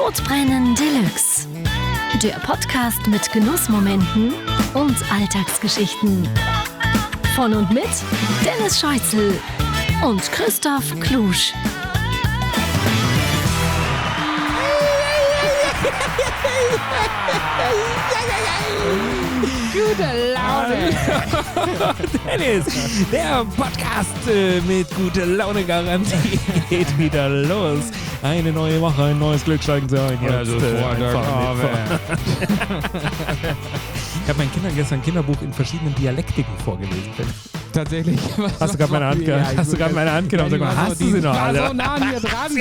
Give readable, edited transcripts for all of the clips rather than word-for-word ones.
Sodbrennen Deluxe. Der Podcast mit Genussmomenten und Alltagsgeschichten. Von und mit Dennis Scheuzel und Christoph Klusch. Gute Laune. Dennis, der Podcast mit guter Laune Garantie geht wieder los. Eine neue Woche, ein neues Glück steigen Sie ein. Ja, sofort. Ich habe meinen Kindern gestern ein Kinderbuch in verschiedenen Dialektiken vorgelesen. Tatsächlich. Hast du gerade meine Hand genommen? Hast du gerade meine Hand genommen? Sag mal, hast du sie noch alle? Ich war so nah an mir dran.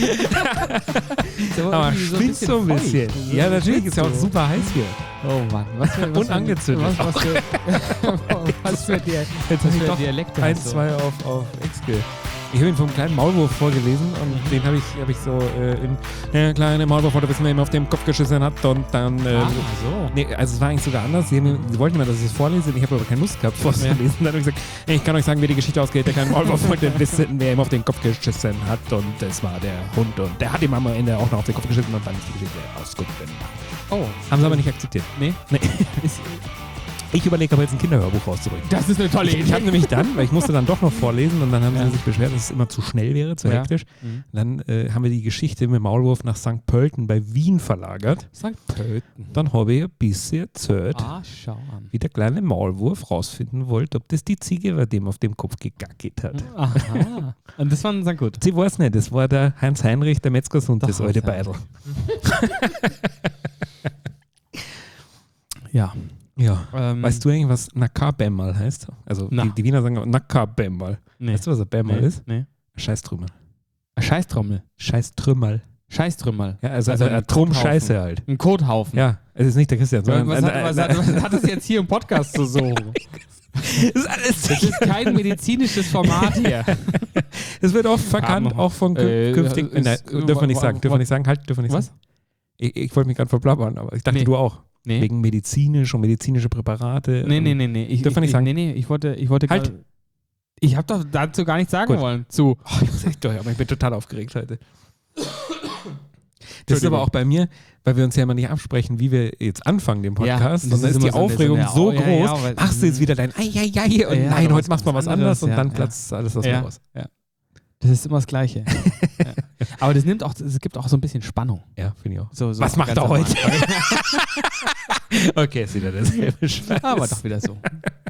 Aber spinnst so ein bisschen. Ja, natürlich, ist ja auch super heiß hier. Oh Mann. Und angezündet. Was für Dialekte Ein, hast du? zwei auf XG. Ich habe ihn vom kleinen Maulwurf vorgelesen und den habe ich so in der kleine Maulwurf oder wissen wir, ihm auf dem Kopf geschissen hat und dann so. nee, also es war eigentlich sogar anders. Sie wollten immer, dass ich es vorlese und ich habe aber keine Lust gehabt vorzulesen. Dann habe ich gesagt, ich kann euch sagen, wie die Geschichte ausgeht. Der kleine Maulwurf wollte wissen, wer ihm auf den Kopf geschissen hat und es war der Hund und der hat ihm am Ende auch noch auf den Kopf geschissen und dann ist die Geschichte ausgegangen. Oh. Haben sie aber nicht akzeptiert. Nee? Ich überlege aber jetzt ein Kinderhörbuch rauszubringen. Das ist eine tolle Idee. Ich habe nämlich dann, weil ich musste dann doch noch vorlesen und dann haben sie sich beschwert, dass es immer zu schnell wäre, zu hektisch. Mhm. Dann haben wir die Geschichte mit Maulwurf nach St. Pölten bei Wien verlagert. St. Pölten. Dann habe ich ein bisschen erzählt, Schau an. wie der kleine Maulwurf rausfinden wollte, ob das die Ziege war, dem auf dem Kopf gegackelt hat. Aha. Und das fanden sie gut. Sie weiß nicht, das war der Heinz Heinrich, der Metzgersund, das alte Beidel. Ja. Ja. Weißt du eigentlich, was Nakabemmal heißt? Also die Wiener sagen Nakabemmal. Nee. Weißt du, was ein Bemmal ist? Nee. Scheißtrümmer. Scheißtrommel. Scheißtrümmerl. Scheißtrümmerl. Ja, also ein Trumm-Scheiße halt. Ein Kothaufen. Ja, es ist nicht der Christian, sondern Was hat das jetzt hier im Podcast zu suchen? Das ist kein medizinisches Format hier. Es wird oft verkannt, auch von künftigen. Dürfen wir nicht sagen. Dürfen wir nicht sagen. Halt, dürfen wir nicht sagen. Ich wollte mich gerade verplappern, aber ich dachte, du auch. Nee. Wegen medizinisch und medizinische Präparate. Nee. Dürfen wir nicht sagen. Nee, ich wollte halt. Ich habe doch dazu gar nichts sagen wollen. Zu. Oh, ich muss echt durch, aber ich bin total aufgeregt heute. Das ist aber auch bei mir, weil wir uns ja immer nicht absprechen, wie wir jetzt anfangen, den Podcast. Ja, und dann ist die Aufregung so groß. Ja, machst du jetzt wieder dein Eieiei und nein, heute machst du mal was anderes und dann platzt alles aus mir raus. Ja. Das ist immer das Gleiche. Ja. Aber es gibt auch so ein bisschen Spannung. Ja, finde ich auch. So was macht er heute? Okay, ist wieder dasselbe Scheiß. Aber doch wieder so.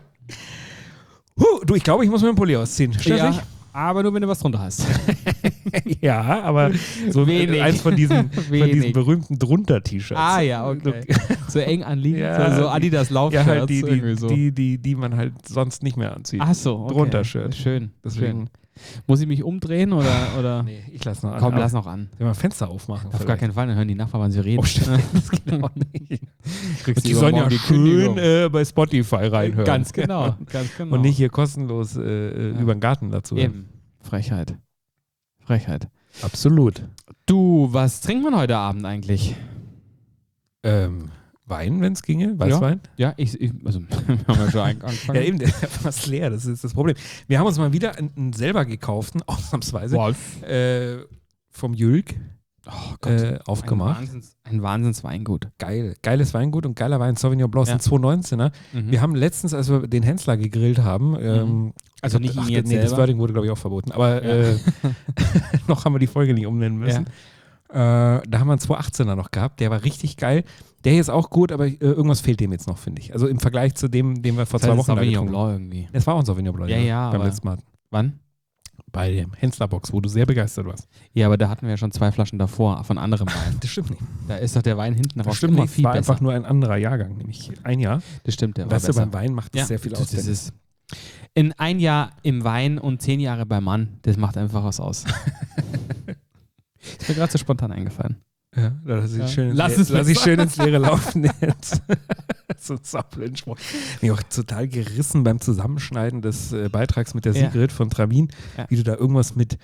Du, ich glaube, ich muss mir einen Pulli ausziehen. Ja, aber nur, wenn du was drunter hast. Ja, aber so wenig. Eins von diesen berühmten Drunter-T-Shirts. Ah ja, okay. So eng anliegend, ja, so Adidas Laufshirts. Ja, halt die man halt sonst nicht mehr anzieht. Ach so, okay. Drunter-Shirt. Schön. Deswegen. Muss ich mich umdrehen oder? Nee, ich lass noch an. Komm, lass noch an. Wenn wir Fenster aufmachen. Auf gar keinen Fall, dann hören die Nachbarn, wann sie reden. Oh, stimmt. Das geht auch nicht. Und die sollen ja schön bei Spotify reinhören. Ganz genau. Und nicht hier kostenlos über den Garten dazu. Eben. Frechheit. Absolut. Du, was trinkt man heute Abend eigentlich? Wein, wenn es ginge? Weißwein? Ja, also wir haben ja schon angefangen. Ja, eben, der ist ja fast leer, das ist das Problem. Wir haben uns mal wieder einen selber gekauften, ausnahmsweise, vom Jülk aufgemacht. Ein Wahnsinnsweingut. Geiles Weingut und geiler Wein, Sauvignon Blanc, sind 2,19er. Wir haben letztens, als wir den Hensler gegrillt haben, also nicht ihn jetzt selber. Das Wording wurde, glaube ich, auch verboten, aber noch haben wir die Folge nicht umnennen müssen. Da haben wir einen 2,18er noch gehabt, der war richtig geil. Der hier ist auch gut, aber irgendwas fehlt dem jetzt noch, finde ich. Also im Vergleich zu dem, den wir vor 2 Wochen Sauvignon Blanc irgendwie. Es war auch ein Sauvignon Blanc. Ja, beim letzten Mal. Wann? Bei dem Hensler-Box, wo du sehr begeistert warst. Ja, aber da hatten wir ja schon 2 Flaschen davor von anderem Wein. Das stimmt nicht. Da ist doch der Wein hinten raus immer viel war besser. Einfach nur ein anderer Jahrgang, nämlich ein Jahr. Das stimmt, der war besser. besser. Beim Wein macht das sehr viel aus. Das ist in 1 Jahr im Wein und 10 Jahre beim Mann, das macht einfach was aus. Ist mir gerade so spontan eingefallen. Ja, lass ich schön ins Leere laufen jetzt. So ein Sappelspruch. Bin auch total gerissen beim Zusammenschneiden des Beitrags mit der Sigrid von Tramin, wie du da irgendwas mit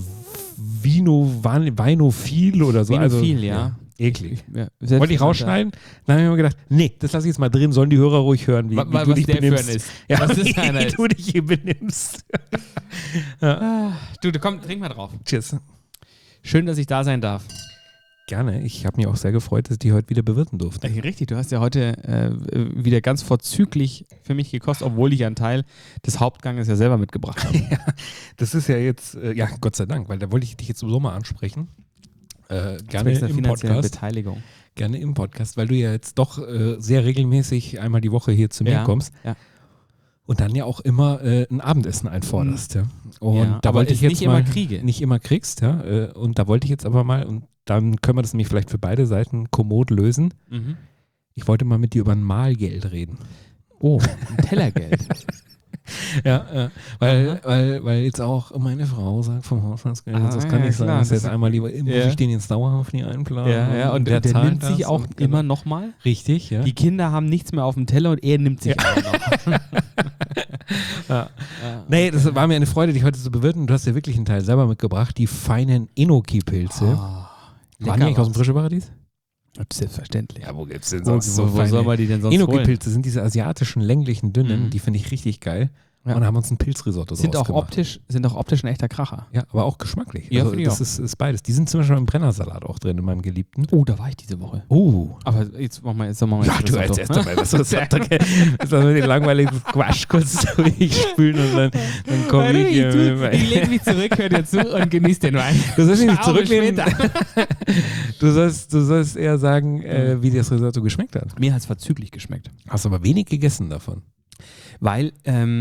Vinophil oder so. Vinophil, ja. Eklig. Ja, wollte ich rausschneiden? Dann habe ich mir gedacht, nee, das lasse ich jetzt mal drin, sollen die Hörer ruhig hören, wie du dich benimmst. Ist. Ja, was ist wie du dich hier benimmst. Ja. Du, komm, trink mal drauf. Cheers. Schön, dass ich da sein darf. Gerne. Ich habe mich auch sehr gefreut, dass ich die heute wieder bewirten durfte. Richtig, du hast ja heute wieder ganz vorzüglich für mich gekostet, obwohl ich einen Teil des Hauptganges ja selber mitgebracht habe. Ja, das ist ja jetzt, Gott sei Dank, weil da wollte ich dich jetzt sowieso mal ansprechen. Gerne im Podcast. Beteiligung. Gerne im Podcast, weil du ja jetzt doch sehr regelmäßig einmal die Woche hier zu mir kommst. Ja. Und dann ja auch immer ein Abendessen einforderst. Ja. Und Ja, da aber wollte ich es jetzt nicht mal immer kriege. nicht immer kriegst, ja. Und da wollte ich jetzt aber mal, und dann können wir das nämlich vielleicht für beide Seiten kommod lösen. Mhm. Ich wollte mal mit dir über ein Mahlgeld reden. Oh, ein Tellergeld. Weil jetzt auch meine Frau sagt vom Haushaltsgeld, das kann nicht sein, klar, dass das jetzt einmal lieber, muss ich den jetzt dauerhaft nie einplanen. Und der zahlt nimmt sich das auch und immer nochmal. Richtig, ja. Die Kinder haben nichts mehr auf dem Teller und er nimmt sich auch noch. Nee, das war mir eine Freude, dich heute zu bewirten. Du hast ja wirklich einen Teil selber mitgebracht, die feinen Enoki-Pilze. Waren die eigentlich aus dem Frischeparadies? Selbstverständlich. Ja, wo gibt's denn Wo soll man die denn sonst holen? Enoki-Pilze sind diese asiatischen, länglichen, dünnen, Mhm. die finde ich richtig geil. Ja. Und haben uns ein Pilzrisotto Sind draus auch gemacht. optisch ein echter Kracher. Ja, aber auch geschmacklich. Ja, Also finde ich das ist beides. Die sind zum Beispiel im Brennersalat auch drin, in meinem Geliebten. Oh, da war ich diese Woche. Oh. Aber jetzt machen wir Ja, das du Risotto. erzählst dabei, was du sagst. Okay. Das war den langweiligen Quatsch kurz durchspülen und dann komme ich hier. Ich lege mich zurück, hör dir zu und genieß den Wein. Du sollst nicht Ciao, bis zurücklehnen. später. Du sollst eher sagen, wie dir das Risotto geschmeckt hat. Mir hat es verzüglich geschmeckt. Hast aber wenig gegessen davon. Weil,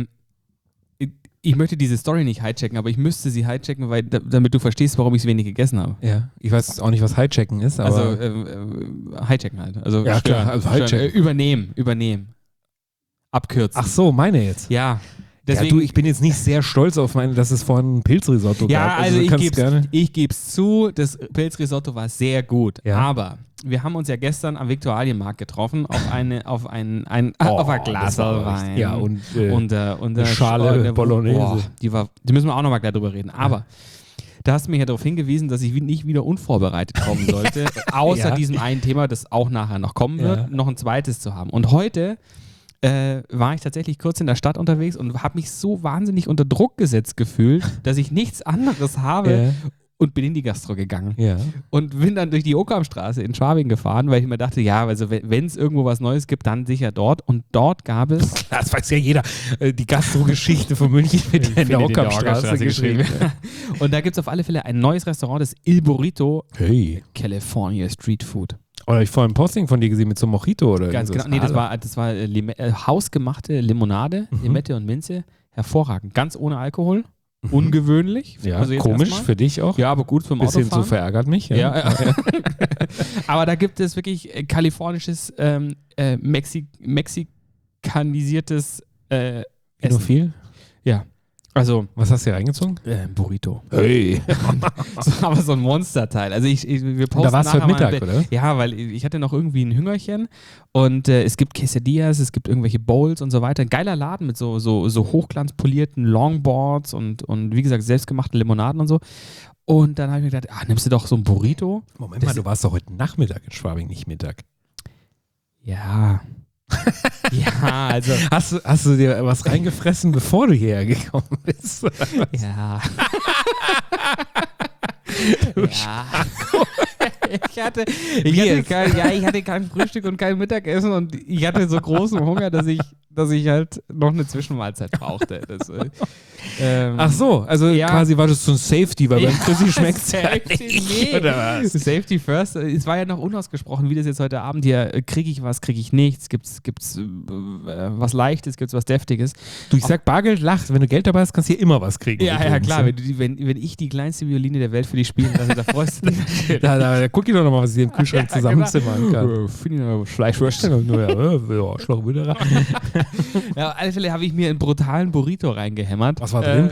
ich möchte diese Story nicht hijacken, aber ich müsste sie hijacken, weil, damit du verstehst, warum ich es wenig gegessen habe. Ja. Ich weiß auch nicht, was Hijacken ist, aber. Also, hijacken halt. Also, Ja, klar, also hijacken. Übernehmen. Abkürzen. Ach so, meine jetzt. Ja. Ja, Deswegen, du, ich bin jetzt nicht sehr stolz auf meine, dass es vorhin ein Pilzrisotto ja, gab. also du kannst gerne. ich gebe es zu, das Pilzrisotto war sehr gut. Ja. Aber wir haben uns ja gestern am Viktualienmarkt getroffen auf ein Glas das war Wein. Ja, und eine Schale Bolognese. Die müssen wir auch nochmal gleich drüber reden. Aber da hast du mich ja darauf hingewiesen, dass ich nicht wieder unvorbereitet kommen sollte, außer Ja. diesem einen Thema, das auch nachher noch kommen wird, Ja. noch ein zweites zu haben. Und heute war ich tatsächlich kurz in der Stadt unterwegs und habe mich so wahnsinnig unter Druck gesetzt gefühlt, dass ich nichts anderes habe und bin in die Gastro gegangen. Ja. Und bin dann durch die Ockhamstraße in Schwabing gefahren, weil ich mir dachte, ja, also wenn es irgendwo was Neues gibt, dann sicher dort. Und dort gab es... Das weiß ja jeder. Die Gastro-Geschichte von München wird in der Ockhamstraße geschrieben. Und da gibt es auf alle Fälle ein neues Restaurant, das Il Burrito Hey. California Street Food. Oder ich vorhin ein Posting von dir gesehen mit so einem Mojito oder Ganz genau. irgendwas. Nee, das war hausgemachte Limonade, Limette und Minze. Hervorragend. Ganz ohne Alkohol. Ungewöhnlich. Ja, Also jetzt komisch erstmal. für dich auch. Ja, aber gut zum Bisschen Autofahren. so verärgert mich. Ja. Aber da gibt es wirklich kalifornisches, mexikanisiertes Essen. Enophil? Ja. Also, Was hast du hier reingezogen? Burrito. Hey. Aber so ein Monsterteil. Also wir posten Da warst du nachher heute mal ein Mittag, Bild. oder? Ja, weil ich hatte noch irgendwie ein Hüngerchen und es gibt Quesadillas, es gibt irgendwelche Bowls und so weiter. Ein geiler Laden mit so hochglanzpolierten Longboards und wie gesagt, selbstgemachten Limonaden und so. Und dann habe ich mir gedacht, nimmst du doch so ein Burrito? Moment mal, du warst doch heute Nachmittag in Schwabing, nicht Mittag. Ja. Ja, also. Hast du dir was reingefressen, bevor du hierher gekommen bist? Ja. Ja. Ich hatte kein Frühstück und kein Mittagessen und ich hatte so großen Hunger, dass ich halt noch eine Zwischenmahlzeit brauchte. Ach so, also Ja. quasi war das so ein Safety, weil beim Chrissy schmeckt es Safety, nee. oder was? Safety first. Es war ja noch unausgesprochen, wie das jetzt heute Abend hier, kriege ich was, kriege ich nichts, gibt's was Leichtes, gibt's was Deftiges. Du, ich sag, Bargeld lacht, wenn du Geld dabei hast, kannst du hier immer was kriegen. Ja, übrigens, klar, wenn ich die kleinste Violine der Welt für dich spielen lasse, da freust du dich natürlich. Da guck ich doch nochmal, was ich im Kühlschrank zusammenzimmern kann. Finde ich Fleischwürste. Ja, Schlauchwürderer. Ja, auf alle Fälle habe ich mir einen brutalen Burrito reingehämmert. Was war drin?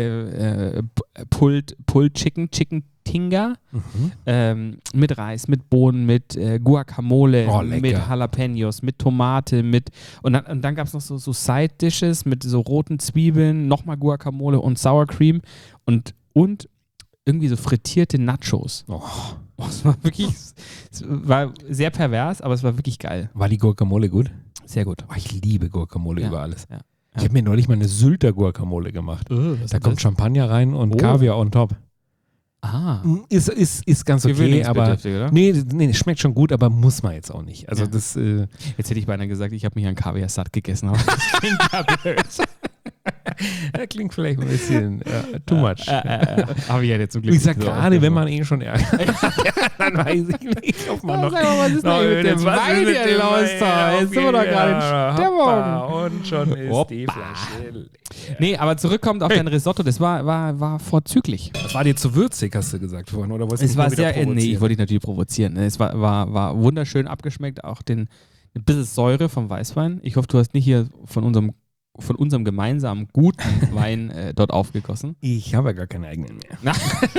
Pulled Chicken Tinga. Mit Reis, mit Bohnen, mit Guacamole, Oh, lecker. mit Jalapenos, mit Tomate, und dann gab es noch so Side-Dishes mit so roten Zwiebeln, nochmal Guacamole und Sour Cream und irgendwie so frittierte Nachos. Oh. Es war sehr pervers, aber es war wirklich geil. War die Guacamole gut? Sehr gut. Oh, ich liebe Guacamole Ja. über alles. Ja. Ich habe mir neulich mal eine Sylter Guacamole gemacht. Da kommt Champagner rein und Oh. Kaviar on top. Ist ganz okay, aber oder? nee, schmeckt schon gut, aber muss man jetzt auch nicht. Also das Jetzt hätte ich beinahe gesagt, ich habe mich an Kaviar satt gegessen, aber das klingt ja blöd. das klingt vielleicht ein bisschen too much. Habe ich ja jetzt zum Glück. Ich sag gerade, wenn man schon ärgert, dann weiß ich nicht, ob man noch... Was ist denn mit dem Wein hier los? Jetzt sind wir doch gerade in Stimmung. Und schon ist die Flasche leer. Nee, aber zurückkommt auf dein Risotto, das war vorzüglich. Das war dir zu würzig, hast du gesagt vorhin, oder wolltest du Es war mich wieder sehr, provozieren? ich wollte dich natürlich provozieren. Es war wunderschön abgeschmeckt, auch ein bisschen Säure vom Weißwein. Ich hoffe, du hast nicht hier von unserem gemeinsamen guten Wein dort aufgegossen. Ich habe ja gar keine eigenen mehr.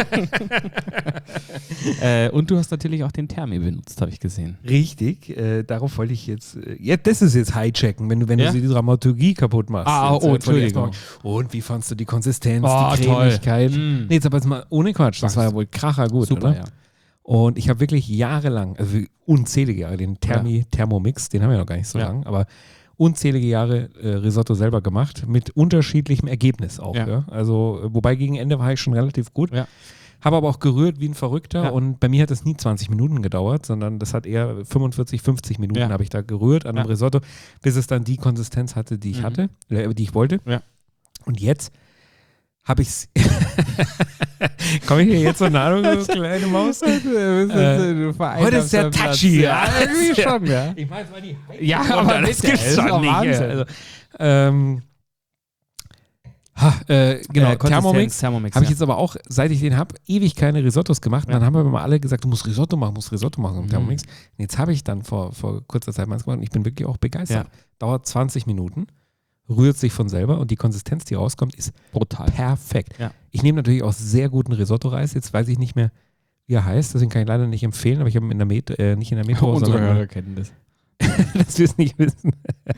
Und du hast natürlich auch den Thermi benutzt, habe ich gesehen. Richtig, darauf wollte ich jetzt. Das ist jetzt Hijacken, wenn du die Dramaturgie kaputt machst. Entschuldigung. Und wie fandst du die Konsistenz, Oh, die Cremigkeit? toll. Nee, jetzt aber jetzt mal ohne Quatsch. Das war ja wohl kracher gut, Super, oder? ja. Und ich habe wirklich jahrelang, also unzählige Jahre, den Thermomix, den haben wir noch gar nicht so lange, aber unzählige Jahre Risotto selber gemacht, mit unterschiedlichem Ergebnis auch. Ja. Ja? Also, wobei gegen Ende war ich schon relativ gut. Ja. Habe aber auch gerührt wie ein Verrückter und bei mir hat es nie 20 Minuten gedauert, sondern das hat eher 45, 50 Minuten habe ich da gerührt an einem Risotto, bis es dann die Konsistenz hatte, die ich hatte, die ich wollte. Ja. Und jetzt habe ich es. Komme ich hier jetzt so nah, du kleine Maus? Heute ist der touchy. Ja, irgendwie schon, ja. Ich meine, es war die Heizung. Ja, aber das gibt's schon nicht. Wahnsinn. Genau, Thermomix Thermomix habe ich jetzt aber auch, seit ich den habe, ewig keine Risottos gemacht. Und dann haben wir immer alle gesagt, du musst Risotto machen im Thermomix. Und jetzt habe ich dann vor kurzer Zeit mal gemacht und ich bin wirklich auch begeistert. Dauert 20 Minuten, rührt sich von selber und die Konsistenz, die rauskommt, ist brutal. Perfekt. Ja. Ich nehme natürlich auch sehr guten Risotto-Reis. Jetzt weiß ich nicht mehr, wie er heißt, deswegen kann ich leider nicht empfehlen, aber ich habe ihn nicht in der Metro, Unsere sondern Hörer kennen das. dass wir es nicht wissen.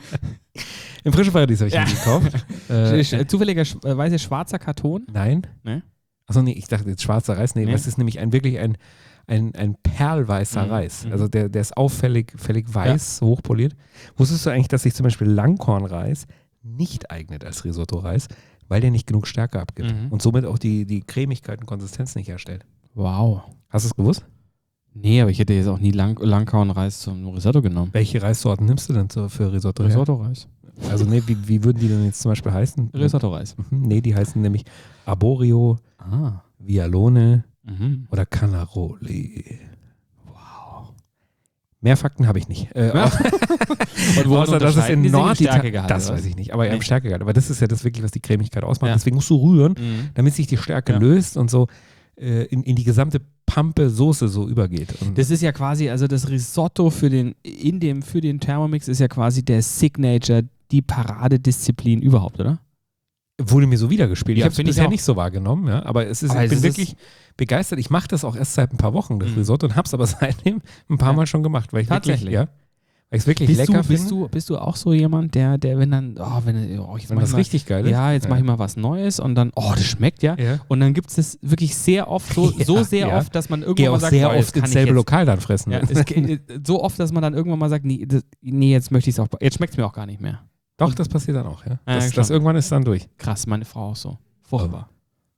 Im Frischen Paradies habe ich ihn gekauft. Zufälligerweise schwarzer Karton? Nein. Nee? Achso, nee, ich dachte jetzt schwarzer Reis. Nee, das ist nämlich wirklich ein perlweißer Reis. Also der ist auffällig weiß, hochpoliert. Wusstest du eigentlich, dass sich zum Beispiel Langkornreis nicht eignet als Risotto-Reis, weil der nicht genug Stärke abgibt und somit auch die Cremigkeit und Konsistenz nicht herstellt? Wow. Hast du es gewusst? Nee, aber ich hätte jetzt auch nie Langkornreis zum Risotto genommen. Welche Reissorten nimmst du denn für Risotto? Risotto-Reis. Also nee, wie würden die denn jetzt zum Beispiel heißen? Risotto-Reis. Nee, die heißen nämlich Arborio, Vialone oder Canaroli. Wow. Mehr Fakten habe ich nicht. Und außer, dass es in Norditalien, das weiß ich nicht, aber im Stärkegehalt. Aber das ist ja das wirklich, was die Cremigkeit ausmacht. Ja. Deswegen musst du rühren, damit sich die Stärke löst und so in die gesamte Pampe Soße so übergeht. Und das ist ja quasi, also das Risotto für den Thermomix ist ja quasi der Signature, die Paradedisziplin überhaupt, oder? wurde mir so wiedergespielt. Ja, ich habe es finde ich bisher auch. nicht so wahrgenommen, ja, aber ich bin wirklich begeistert. Ich mache das auch erst seit ein paar Wochen, das Risotto, und habe es aber seitdem ein paar Mal schon gemacht, weil ich Tatsächlich? weil ich es wirklich lecker finde. Bist du auch so jemand, der wenn dann, jetzt Wenn das richtig geil ist? Ja, jetzt mache ich mal was Neues und dann, das schmeckt ja. Und dann gibt es das wirklich sehr oft, so sehr oft, dass man irgendwann mal sagt, sehr oft ins selbe Lokal dann fressen. Ja, so oft, dass man dann irgendwann mal sagt, nee, jetzt möchte ich es auch, jetzt schmeckt es mir auch gar nicht mehr. Doch, das passiert dann auch, ja. Ja, Das irgendwann ist dann durch. Krass, meine Frau auch so. Furchtbar.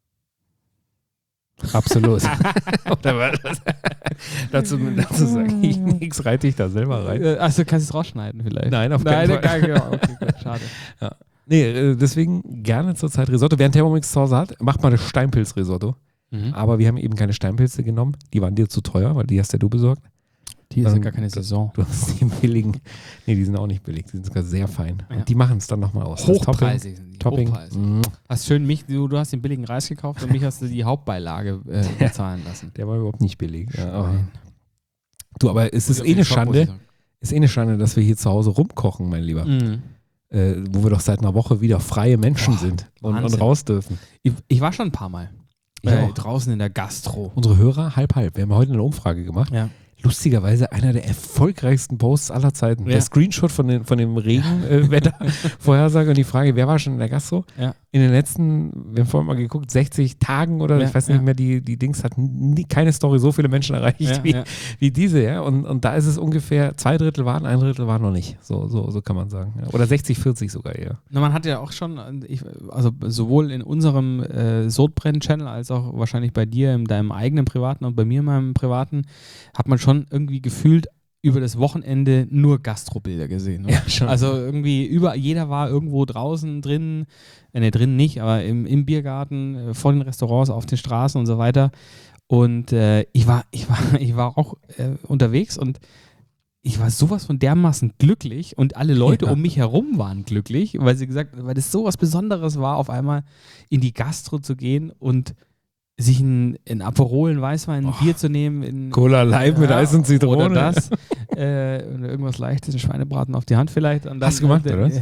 Absolut. dazu sage ich nichts, reite ich da selber rein. Also kannst du es rausschneiden vielleicht? Nein, auf keinen Fall. Okay, gut, schade. Ja. Nee, deswegen gerne zurzeit Risotto. Wer einen Thermomix zu Hause hat, macht mal das Steinpilz-Risotto. Aber wir haben eben keine Steinpilze genommen. Die waren dir zu teuer, weil die hast ja du besorgt. Die sind gar keine Saison. Du hast die billigen. Nee, die sind auch nicht billig. Die sind sogar sehr fein. Ja. Und die machen es dann nochmal aus. Hochpreisig sind die. Topping. Hochpreisig. Hast schön du hast den billigen Reis gekauft und mich hast du die Hauptbeilage bezahlen lassen. Der war überhaupt nicht billig. Ja, aber es ist eine Schande. Ist eine Schande, dass wir hier zu Hause rumkochen, mein Lieber. Wo wir doch seit einer Woche wieder freie Menschen sind und raus dürfen. Ich war schon ein paar Mal. Draußen in der Gastro. Unsere Hörer, halb. Wir haben heute eine Umfrage gemacht. Ja. Lustigerweise einer der erfolgreichsten Posts aller Zeiten. Ja. Der Screenshot von dem Regenwetter-Vorhersage und die Frage, wer war schon in der Gastro? Ja. in den letzten, wir haben vorhin mal geguckt, 60 Tagen oder ich weiß nicht mehr, die Dings hat keine Story so viele Menschen erreicht wie diese, ja. Und da ist es ungefähr 2/3 waren, 1/3 waren noch nicht. So kann man sagen. Ja. Oder 60-40 sogar eher. Na, man hat ja auch schon, also sowohl in unserem Sodbrennen-Channel als auch wahrscheinlich bei dir in deinem eigenen privaten und bei mir in meinem privaten, hat man schon irgendwie gefühlt über das Wochenende nur Gastrobilder gesehen. Oder? Ja, schon. Also irgendwie jeder war irgendwo draußen drin, drinnen nicht, aber im Biergarten, vor den Restaurants, auf den Straßen und so weiter. Und ich war auch unterwegs und ich war sowas von dermaßen glücklich und alle Leute um mich herum waren glücklich, weil das so was Besonderes war, auf einmal in die Gastro zu gehen und sich ein Aperol, ein Weißwein, ein Bier zu nehmen. Cola Light mit Eis und Zitrone. Oder das. Oder irgendwas Leichtes, ein Schweinebraten auf die Hand vielleicht. Und dann, hast du gemacht, oder was? Ja.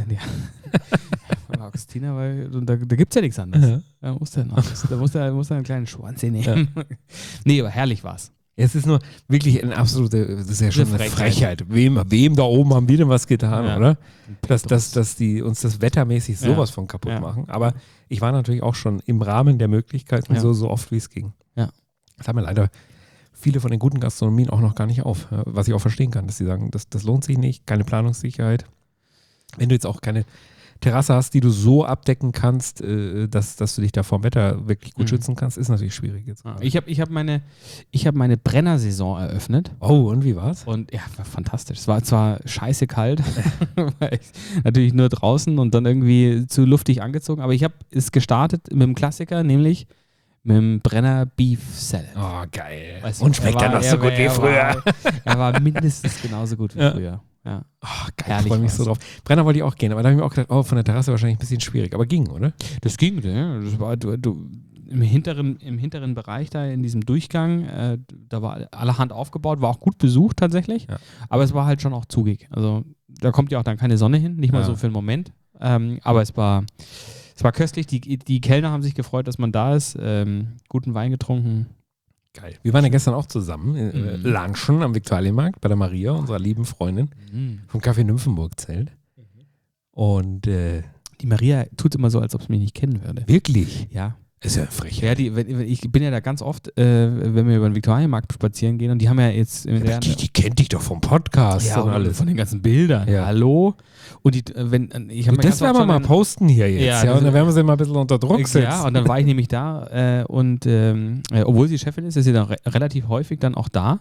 Von Augustina, weil da gibt es ja nichts anderes. Ja. Da musst du einen kleinen Schwanz nehmen. Ja. Nee, aber herrlich war's. Es ist nur wirklich das ist ja schon eine Frechheit. Wem da oben haben wir denn was getan, oder? Dass die uns das wettermäßig sowas von kaputt machen. Aber ich war natürlich auch schon im Rahmen der Möglichkeiten so oft wie es ging. Ja. Das haben wir leider viele von den guten Gastronomien auch noch gar nicht auf. Was ich auch verstehen kann, dass sie sagen, das lohnt sich nicht, keine Planungssicherheit. Wenn du jetzt auch keine Terrasse hast, die du so abdecken kannst, dass du dich da vom Wetter wirklich gut schützen kannst, ist natürlich schwierig jetzt. Ich hab meine Brennersaison eröffnet. Oh, und wie war's? Und ja, war fantastisch. Es war zwar scheiße kalt, natürlich nur draußen und dann irgendwie zu luftig angezogen, aber ich habe es gestartet mit dem Klassiker, nämlich mit dem Brenner Beef Salad. Oh, geil. Und schmeckt er noch so gut wie früher? Er war mindestens genauso gut wie früher. Ja. Oh, geil, ich freue mich so drauf. Brenner wollte ich auch gehen, aber da habe ich mir auch gedacht, von der Terrasse wahrscheinlich ein bisschen schwierig, aber ging, oder? Das ging, ja. Das war, im hinteren Bereich da in diesem Durchgang, da war allerhand aufgebaut, war auch gut besucht tatsächlich, aber es war halt schon auch zugig. Also da kommt ja auch dann keine Sonne hin, nicht mal so für einen Moment, aber es war köstlich. Die Kellner haben sich gefreut, dass man da ist, guten Wein getrunken. Geil. Wir waren ja gestern auch zusammen lunchen am Viktualienmarkt bei der Maria, unserer lieben Freundin vom Café Nymphenburg-Zelt. Und die Maria tut immer so, als ob sie mich nicht kennen würde. Wirklich? Ja. Ist ja frech. Ja, ich bin ja da ganz oft, wenn wir über den Viktualienmarkt spazieren gehen und die haben ja jetzt... Die kennt dich doch vom Podcast und alles. Von den ganzen Bildern. Ja. Hallo? Und das werden wir mal posten hier jetzt. Ja, und dann werden wir sie mal ein bisschen unter Druck setzen. Ja, und dann war ich nämlich da und obwohl sie Chefin ist sie dann relativ häufig dann auch da.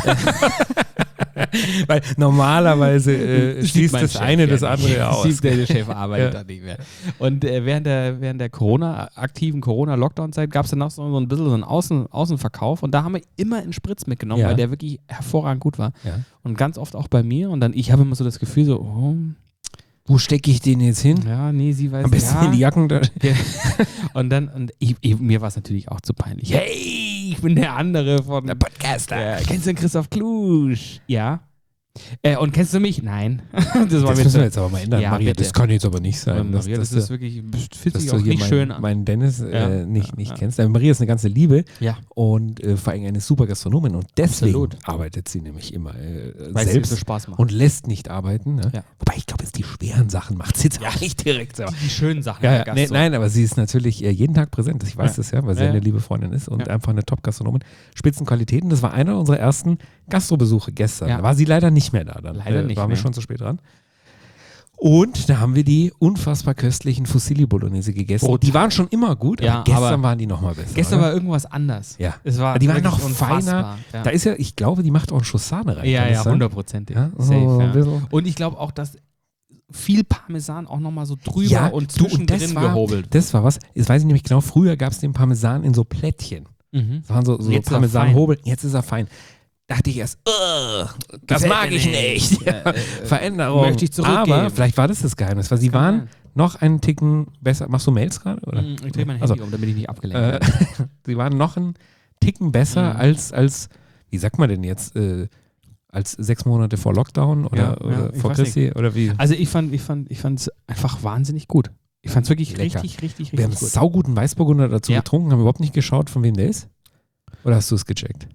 Weil normalerweise schließt das eine das andere aus. Der Chef arbeitet da nicht mehr. Und während der aktiven Corona-Lockdown-Zeit gab es dann auch so ein bisschen so einen Außenverkauf und da haben wir immer einen Spritz mitgenommen, weil der wirklich hervorragend gut war. Ja. Und ganz oft auch bei mir und dann, ich habe immer so das Gefühl so, wo stecke ich den jetzt hin? Ja, nee, sie weiß am besten in die Jacken da. Und mir war es natürlich auch zu peinlich. Hey, ich bin der andere von der Podcaster. Kennst du den Christoph Klusch? Ja. Und kennst du mich? Nein. Das müssen wir jetzt aber mal ändern. Ja, Maria, bitte. Das kann jetzt aber nicht sein. Maria, das ist wirklich, fühlt sich auch nicht schön an. Meinen Dennis nicht kennst. Maria ist eine ganze Liebe und vor allem eine super Gastronomin und deswegen arbeitet sie nämlich immer selbst so Spaß macht. Und lässt nicht arbeiten. Ne? Ja. Wobei ich glaube, jetzt die schweren Sachen macht sie jetzt auch nicht direkt. Die schönen Sachen. Nein, aber sie ist natürlich jeden Tag präsent. Ich weiß das weil sie eine liebe Freundin ist und einfach eine Top-Gastronomin. Spitzenqualitäten. Das war einer unserer ersten Gastrobesuche gestern. Da war sie leider nicht mehr da. Dann leider nicht waren wir schon zu spät dran. Und da haben wir die unfassbar köstlichen Fusilli Bolognese gegessen. Die waren schon immer gut, aber gestern waren die nochmal besser. Gestern war irgendwas anders. Ja. Die waren noch feiner. Ja. Da ist ich glaube, die macht auch einen Schuss Sahne rein. Ja, 100%. Ja? Safe, Und ich glaube auch, dass viel Parmesan auch nochmal so drüber und zwischendrin gehobelt. Das war was. Jetzt weiß ich nämlich genau, früher gab es den Parmesan in so Plättchen. Das waren so Parmesan-Hobel. Jetzt ist er fein. Dachte ich erst, das mag ich nicht. Veränderung. Möchte ich zurückgeben. Aber vielleicht war das Geheimnis, weil sie waren noch einen Ticken besser. Machst du Mails gerade? Ich drehe mein Handy um, damit ich nicht abgelenkt werde. Sie waren noch einen Ticken besser als, wie sagt man denn jetzt, als 6 Monate vor Lockdown oder vor Christi? Oder wie? Also ich fand es einfach wahnsinnig gut. Ich fand es wirklich richtig gut. Wir haben einen sauguten Weißburgunder dazu getrunken, haben überhaupt nicht geschaut, von wem der ist. Oder hast du es gecheckt? Nee.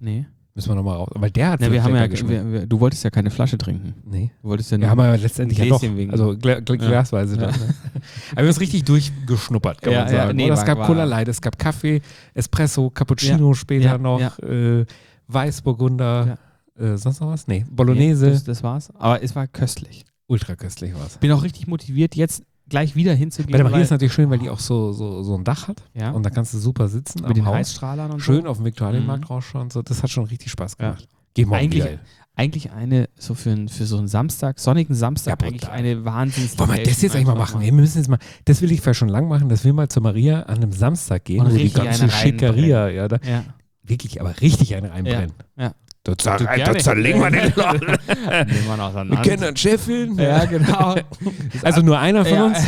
Müssen wir nochmal raus. Weil der hat Na, wir haben ja, geschmeckt. du wolltest ja keine Flasche trinken. Nee. Du wolltest ja Wir nur haben aber letztendlich ja doch. Wegen. Also glasweise dann. Ne? Aber wir haben es richtig durchgeschnuppert, kann man sagen. nee, Oder es gab war- Cola Light, es gab Kaffee, Espresso, Cappuccino später noch, Weißburgunder, sonst noch was? Nee, Bolognese. Nee, das war's. Aber es war köstlich. Ultra köstlich war's. Bin auch richtig motiviert, jetzt gleich wieder hinzugehen. Bei der Maria weil- ist natürlich schön, weil die auch so ein Dach hat. ja, Und da kannst du super sitzen mit den Haus. Heizstrahlern und Schön so. auf dem Viktualienmarkt rausschauen. So. Das hat schon richtig Spaß gemacht. Geh mal Eigentlich eine, so für so einen Samstag, sonnigen Samstag, Ja, eigentlich brutal. eine Wahnsinns. Wollen wir das jetzt eigentlich mal machen? Ey, wir müssen jetzt mal, das will ich vielleicht schon lang machen, dass wir mal zu Maria an einem Samstag gehen, Und wo die richtig ganze eine Schickeria, da Ja. wirklich, aber richtig einen reinbrennen. Ja. Da gerne. zerlegen wir den Laden. Nehmen wir noch Wir kennen einen Chefin. Ja, genau. Also nur einer von Ja. uns.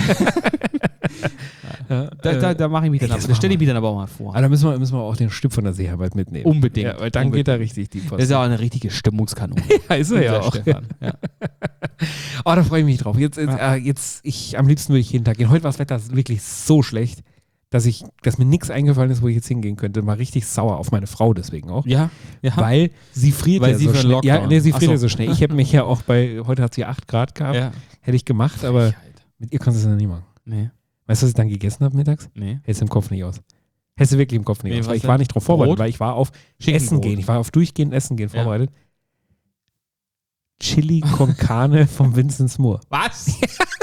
Da mache ich mich dann ab. Das stelle ich mir dann aber auch mal vor. Aber da müssen wir auch den Stipp von der Seearbeit mitnehmen. Unbedingt. Ja, weil dann geht da richtig die Post. Das ist ja auch eine richtige Stimmungskanone. Ja, ist er ja auch. Stefan. Ja. Oh, da freue ich mich drauf. Jetzt, am liebsten würde ich jeden Tag gehen. Heute war das Wetter wirklich so schlecht, dass mir nichts eingefallen ist, wo ich jetzt hingehen könnte. War richtig sauer auf meine Frau deswegen auch. Ja. Weil sie friert Weil ja sie so für schnell. Lockdown. Ja, nee, sie friert Ach ja so. so schnell. Ich habe mich ja auch heute hat sie 8 Grad gehabt. Ja. Hätte ich gemacht, aber mit ihr konntest du es noch nie machen. Nee. Weißt du, was ich dann gegessen habe mittags? Nee. Hältst du im Kopf nicht aus. Hältst du wirklich im Kopf nicht Nee, aus. was Weil ich denn? war nicht drauf vorbereitet, Brot? weil ich war auf Essen Schinkenbrot. gehen. Ich war auf durchgehend Essen gehen Ja. vorbereitet. Chili con Carne vom Vincent Moore. Was?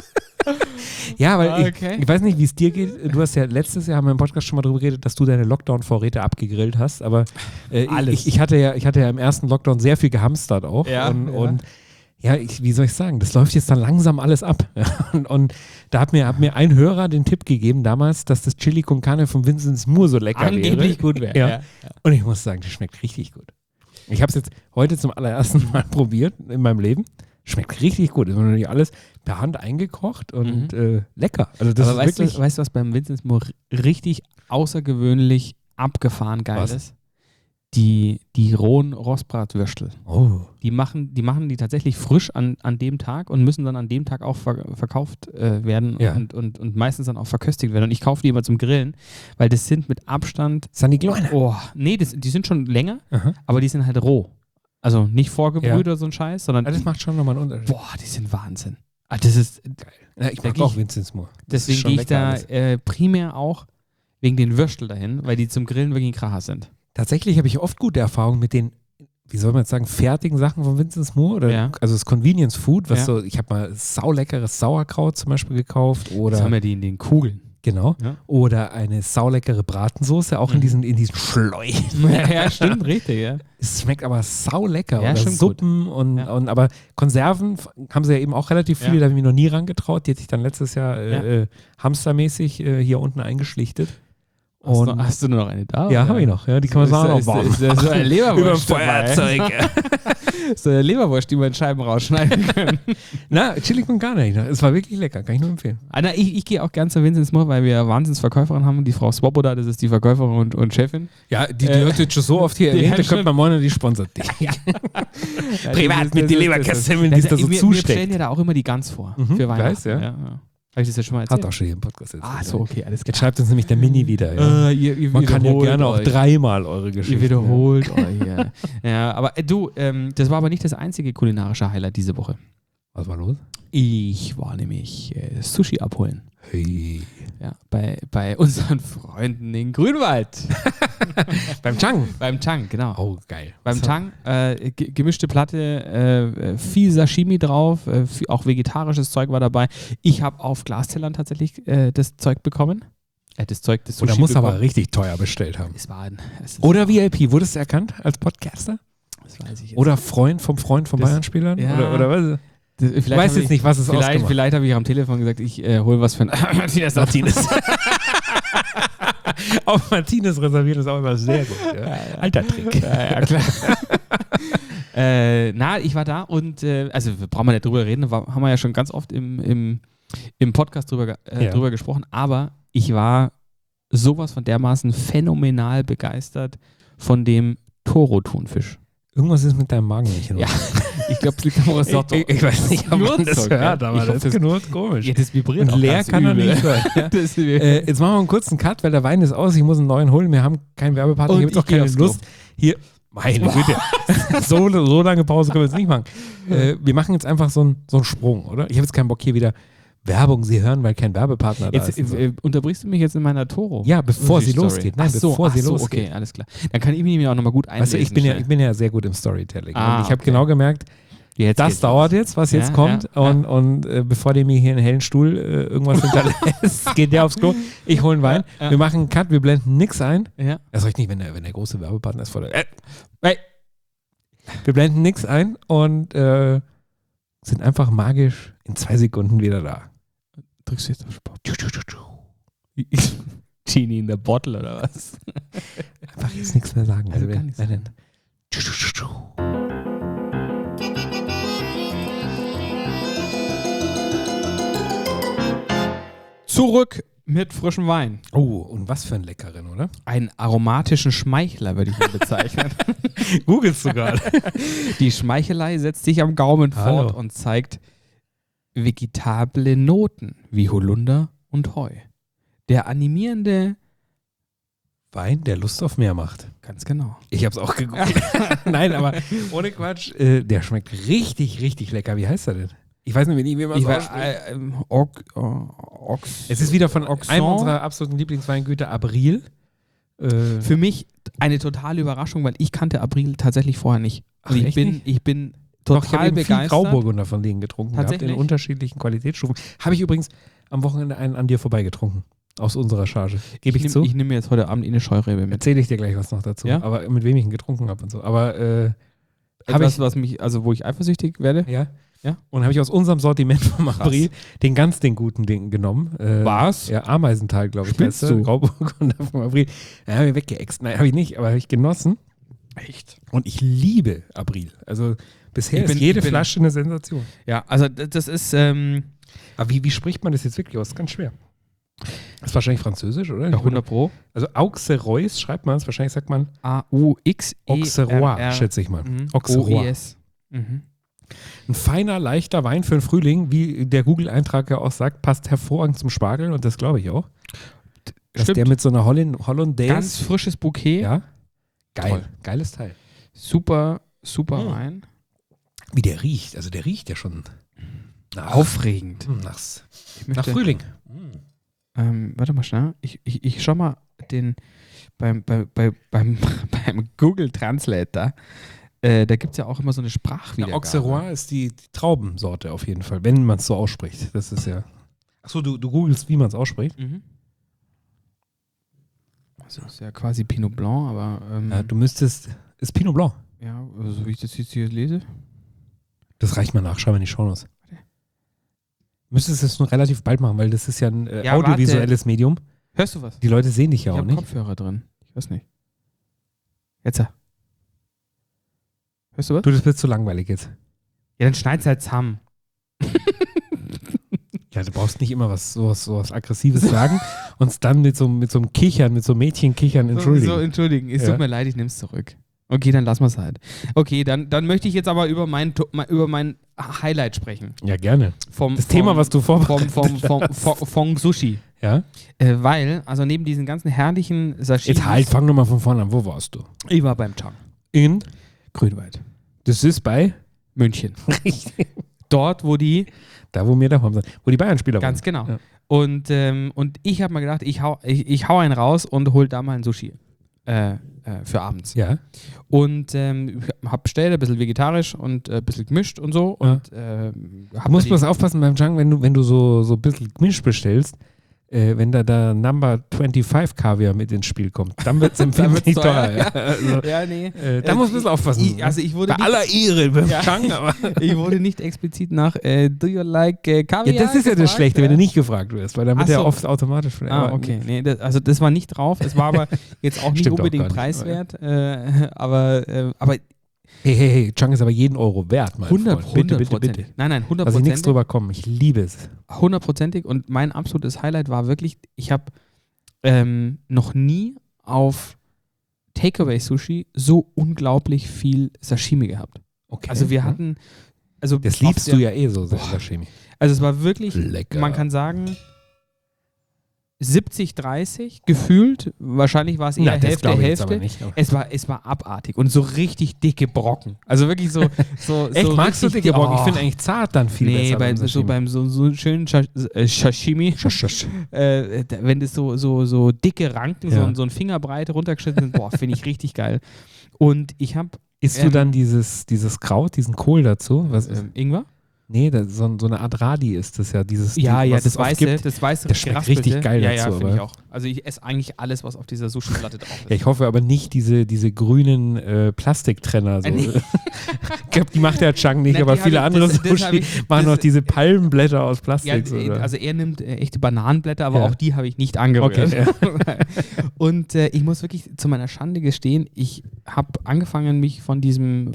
Ja, weil Okay. ich weiß nicht, wie es dir geht. Du hast ja letztes Jahr, haben wir im Podcast schon mal darüber geredet, dass du deine Lockdown-Vorräte abgegrillt hast. Aber Alles. ich hatte ja im ersten Lockdown sehr viel gehamstert auch. Ja, und wie soll ich sagen, das läuft jetzt dann langsam alles ab. und da hat mir ein Hörer den Tipp gegeben damals, dass das Chili con Carne von Vincent Moore so lecker Angeblich wäre. gut wäre. Ja. Ja. Und ich muss sagen, das schmeckt richtig gut. Ich habe es jetzt heute zum allerersten Mal probiert in meinem Leben. Schmeckt richtig gut. Es wird natürlich alles per Hand eingekocht und lecker. Also das Aber ist wirklich. weißt du, was beim Vincent Moore richtig außergewöhnlich abgefahren geil Was? ist? Die rohen Rostbratwürstel. Oh. Die machen die tatsächlich frisch an dem Tag und müssen dann an dem Tag auch verkauft werden Ja. und meistens dann auch verköstigt werden. Und ich kaufe die immer zum Grillen, weil das sind mit Abstand. Sind die kleiner? Oh, nee, die sind schon länger, Aha. aber die sind halt roh. Also nicht vorgebrüht Ja. oder so ein Scheiß, sondern Ja, das macht schon nochmal einen Unterschied. boah, die sind Wahnsinn. Ah, das ist Ja, ich Da mag geh auch ich- Vincent Moore. Das ist deswegen schon gehe ich lecker da alles. primär auch wegen den Würstel dahin, weil die zum Grillen wirklich ein Kracher sind. Tatsächlich habe ich oft gute Erfahrungen mit den, wie soll man jetzt sagen, fertigen Sachen von Vincent Moore. Oder, Ja. Also das Convenience Food, was Ja. so, ich habe mal sauleckeres Sauerkraut zum Beispiel gekauft. Das Oder haben wir die in den Kugeln. genau. Ja. Oder eine sauleckere Bratensoße, auch in diesen Schläuchen. Ja, stimmt, richtig, ja. Es schmeckt aber saulecker. Ja, Oder stimmt Suppen und aber Konserven haben sie ja eben auch relativ viele, Ja. da habe ich mich noch nie rangetraut. Die hat sich dann letztes Jahr hamstermäßig hier unten eingeschlichtet. Und Hast du nur noch eine da? ja, oder? habe ich noch. Ja, die kann man Ist da- sagen, ist auch da- warm. ist da so eine Leberwurst Über dabei? Feuerzeug. So eine Leberwurst, die wir in Scheiben rausschneiden können. Na, Chili con Carne. Es war wirklich lecker, kann ich nur empfehlen. Ich gehe auch gern zu Vincent Moore, weil wir eine Wahnsinnsverkäuferin haben. Die Frau Swoboda, das ist die Verkäuferin und Chefin. Ja, die hört jetzt schon so oft hier die erwähnt, hat da schon- könnte man meinen, die sponsert dich. Privat mit den Leberkästen, die die es da so Wir zusteckt. stellen ja da auch immer die Gans vor. Mhm, Für Weihnachten. weiß, ja. Habe ich das ja schon mal erzählt? Hat auch schon hier im Podcast jetzt. Ah, so, okay, alles Jetzt schreibt uns nämlich der Mini wieder. Ja. Ihr Man kann ja wiederholt gerne auch euch. 3-mal eure Geschichte. Ihr wiederholt euch, ja. Ja, aber du, das war aber nicht das einzige kulinarische Highlight diese Woche. Was war los? Ich war nämlich Sushi abholen. Hey. Ja, bei unseren Freunden in Grünwald. Beim Chang. Beim Chang, genau. Oh, geil. Beim So. Chang, gemischte Platte, viel Sashimi drauf, auch vegetarisches Zeug war dabei. Ich habe auf Glastellern tatsächlich das Zeug bekommen. Das Sushi Oder muss bekommen. aber richtig teuer bestellt haben. Es Oder VIP, wurdest du erkannt als Podcaster? das weiß ich jetzt. Oder Freund von Das- Bayern-Spielern? ja. Oder was? Vielleicht Ich weiß hab jetzt ich- nicht, was es ausgemacht. Vielleicht habe ich am Telefon gesagt, ich hole was für ein Martinez. Auf Martinez reservieren ist auch immer sehr gut. Ja. Alter Trick. Ja, klar. Ich war da und also brauchen wir nicht drüber reden, haben wir ja schon ganz oft im Podcast drüber gesprochen, aber ich war sowas von dermaßen phänomenal begeistert von dem Toro-Thunfisch. Irgendwas ist mit deinem Magen nicht in Ja, Ordnung. ich glaube, es liegt am Risotto. Ich weiß nicht, ob man das Knurrzeug, hört, ja. aber Ich glaub, das das- knurrt komisch. Ja, das vibriert Und auch leer ganz kann er übel. nicht sein. Ja. Das Jetzt machen wir einen kurzen Cut, weil der Wein ist aus. Ich muss einen neuen holen. Wir haben keinen Werbepartner. Und Ich habe jetzt auch ich geh keine aufs Lust. Hier, Meine Güte. So lange Pause können wir jetzt nicht machen. Wir machen jetzt einfach so einen Sprung, oder? Ich habe jetzt keinen Bock hier wieder Werbung, Sie hören, weil kein Werbepartner da ist. Unterbrichst du mich jetzt in meiner Toro? Ja, bevor sie losgeht. Nein, bevor sie losgeht. Okay, alles klar. Dann kann ich mich auch nochmal gut einlesen. Weißt du, ich bin ja sehr gut im Storytelling. Und ich habe okay. genau gemerkt, das dauert jetzt, was jetzt kommt. Und bevor der mir hier einen hellen Stuhl irgendwas hinterlässt, geht der aufs Klo. Ich hole einen Wein. Wir machen einen Cut, wir blenden nichts ein. Ja. Das reicht nicht, wenn der große Werbepartner ist vor der. Wir blenden nichts ein und sind einfach magisch in 2 Sekunden wieder da. Drückst du jetzt auf Sport? Genie in the Bottle oder was? Einfach jetzt nichts mehr sagen. Also gar nichts mehr. Zurück mit frischem Wein. Oh, und was für ein Leckeren, oder? Einen aromatischen Schmeichler würde ich ihn bezeichnen. Googelst du gerade. Die Schmeichelei setzt sich am Gaumen Hallo. fort und zeigt vegetable Noten wie Holunder und Heu. Der animierende... Wein, der Lust auf mehr macht. Ganz genau. Ich hab's auch gegoogelt. Nein, aber ohne Quatsch. Der schmeckt richtig, richtig lecker. Wie heißt er denn? Ich weiß nicht, wie man es ausspricht. Es ist wieder von einem unserer absoluten Lieblingsweingüter, Abril. Für mich eine totale Überraschung, weil ich kannte Abril tatsächlich vorher nicht. Und ich bin total begeistert. Ich habe viel Grauburgunder von denen getrunken. Tatsächlich? In unterschiedlichen Qualitätsstufen. Habe ich übrigens am Wochenende einen an dir vorbeigetrunken. Aus unserer Charge. Gebe ich zu. Ich nehme jetzt heute Abend eine Scheurebe mit. Erzähle ich dir gleich was noch dazu. Ja? Aber mit wem ich ihn getrunken habe und so. Aber wo ich eifersüchtig werde? Ja. Ja. Und habe ich aus unserem Sortiment vom Abril den guten Ding genommen. Was? Ja, Ameisental, glaube ich. Spinnst du? Grauburgunder vom Abril. Ja, habe ich weggeext. Nein, habe ich nicht, aber habe ich genossen. Echt? Und ich liebe Abril. Also bisher ist jede Flasche eine Sensation. Ja, also das ist... Aber wie spricht man das jetzt wirklich aus? Das ist ganz schwer. Das ist wahrscheinlich französisch, oder? Ja, 100 Pro. Also Auxerrois schreibt man es. Wahrscheinlich sagt man A-U-X-E-R-R. Auxerrois, schätze ich mal. Auxerrois. O-E-S. Mhm. Ein feiner, leichter Wein für den Frühling, wie der Google-Eintrag ja auch sagt, passt hervorragend zum Spargel und das glaube ich auch. Dass Stimmt. der mit so einer Hollandaise... Ganz frisches Bouquet. Ja. Geil. Toll. Geiles Teil. Super Wein. Wie der riecht. Also der riecht ja schon... Aufregend. Nach Frühling. Warte mal schnell. Ich schau mal beim Google Translator. Da gibt es ja auch immer so eine Sprachwiedergabe. Auxerrois ist die Traubensorte auf jeden Fall, wenn man es so ausspricht. Das ist ja... Achso, du googelst, wie man es ausspricht? Mhm. Also ist ja quasi Pinot Blanc, aber... ja, du müsstest... Ist Pinot Blanc. Ja, so wie ich das jetzt hier lese. Das reicht mal nach, schau mal in die Shownotes. Müsstest es nur relativ bald machen, weil das ist ja ein audiovisuelles Medium. Hörst du was? Die Leute sehen dich ja ich auch hab nicht. Kopfhörer drin. Ich weiß nicht. Jetzt. Hörst du was? Du, das wird zu langweilig jetzt. Ja, dann schneid's halt zusammen. Ja, du brauchst nicht immer sowas Aggressives sagen und es dann mit so einem Kichern, mit so Mädchenkichern entschuldigen. So, entschuldigen. Es tut mir leid, ich nehm's zurück. Okay, dann lassen wir es halt. Okay, dann möchte ich jetzt aber über mein Highlight sprechen. Ja, gerne. Das Thema, was du vorbereitet hast. Vom Sushi. Ja? Weil, also neben diesen ganzen herrlichen Sashimi... Jetzt halt, fang nochmal von vorne an. Wo warst du? Ich war beim Chang. In? Grünwald. Das ist bei? München. Dort, wo die... Da, wo wir daheim sind. Wo die Bayern-Spieler waren. Ganz genau. Ja. Und ich habe mal gedacht, ich hau einen raus und hol da mal ein Sushi. Für abends. Ja. Und hab bestellt, ein bisschen vegetarisch und ein bisschen gemischt und so. Ja. Und du musst bloß aufpassen beim Chang, wenn du so ein bisschen gemischt bestellst, wenn da Number 25 Kaviar mit ins Spiel kommt, dann wird es empfindlich teuer. Ja. Also, ja, nee. Da muss ein bisschen aufpassen. Ich wurde bei aller Ehre beim Chang, aber ich wurde nicht explizit nach do you like Kaviar? Ja, das ist ja das Schlechte, wenn du nicht gefragt wirst, weil dann wird ja oft automatisch. Okay. Nee, das war nicht drauf. Es war aber jetzt auch nicht unbedingt preiswert. Aber Hey, Chang ist aber jeden Euro wert, mein Freund. Bitte. Nein, 100%. Also nichts drüber kommen, ich liebe es. 100%ig und mein absolutes Highlight war wirklich, ich habe noch nie auf Takeaway-Sushi so unglaublich viel Sashimi gehabt. Okay. Also wir hatten... Also das liebst du ja so, Sashimi. Also es war wirklich, lecker. Man kann sagen, 70-30 gefühlt. Wahrscheinlich war es eher das Hälfte, glaube ich jetzt aber Hälfte. nicht, aber- Es war abartig und so richtig dicke Brocken. Also wirklich so Echt, magst du richtig dicke Brocken? oh. Ich finde eigentlich zart dann viel Nee, besser. beim so schönen Sashimi, wenn das so dicke Ranken, Ja. so ein Fingerbreite runtergeschnitten sind, boah, finde ich richtig geil. Und ich habe Isst du dann dieses Kraut, diesen Kohl dazu? Was ist? Ingwer? Nee, so eine Art Radi ist das ja. Dieses, Ja, was das es oft Weiße, gibt. das Weiße Das schmeckt geraspelte. richtig geil ja, dazu, Ja, finde aber- ich auch. Also ich esse eigentlich alles, was auf dieser Sushi-Platte drauf ist. Ja, ich hoffe aber nicht diese grünen Plastiktrenner. So. Nee. Ich glaube, die macht der Chang nicht, Na, aber die viele hab ich- andere das hab Sushi ich- machen das- noch diese Palmenblätter aus Ja, Plastik. oder? also er nimmt echte Bananenblätter, aber Ja. auch die habe ich nicht angerührt. Okay, Und ich muss wirklich zu meiner Schande gestehen, ich habe angefangen, mich von dieser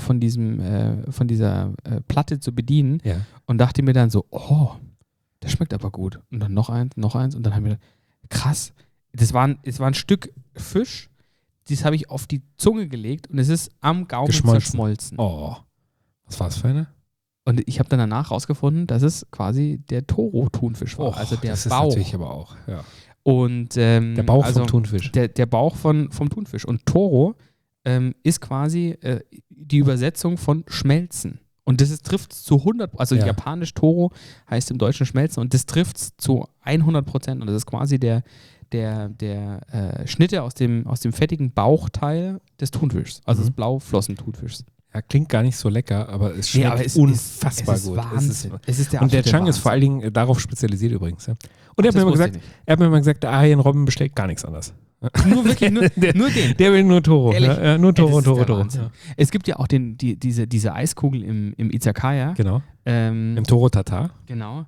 Platte zu bedienen Ja. und dachte mir dann so, oh, das schmeckt aber gut. Und dann noch eins und dann haben wir krass. Es war ein Stück Fisch, das habe ich auf die Zunge gelegt und es ist am Gaumen zerschmolzen. Oh. Was war es für eine? Und ich habe dann danach rausgefunden, dass es quasi der Toro-Thunfisch war, also der das Bauch. ist natürlich aber auch. Ja. Und, Der Bauch also vom Thunfisch. Der Bauch vom Thunfisch. Und Toro ist quasi die Übersetzung von Schmelzen. Und das trifft zu 100%, also Ja. japanisch Toro heißt im Deutschen Schmelzen und das trifft zu 100%. Und das ist quasi der Schnitte aus dem fettigen Bauchteil des Thunfischs, also des Blauflossen-Thunfischs. Ja, klingt gar nicht so lecker, aber es schmeckt Nee, aber es unfassbar ist gut. Wahnsinn. Es ist der Und der absolute Chang ist vor allen Wahnsinn. Dingen darauf spezialisiert übrigens. Ja. Und er hat, Das mir wusste immer gesagt, der Arjen Robben bestellt gar nichts anderes. Nur wirklich, nur den. Der will nur Toro. Ehrlich? Ja, nur Toro, Das ist Toro, der Toro. Wahnsinn. Ja. Es gibt ja auch diese Eiskugel im Izakaya. Genau. Ähm, Im Toro Tatar. Genau.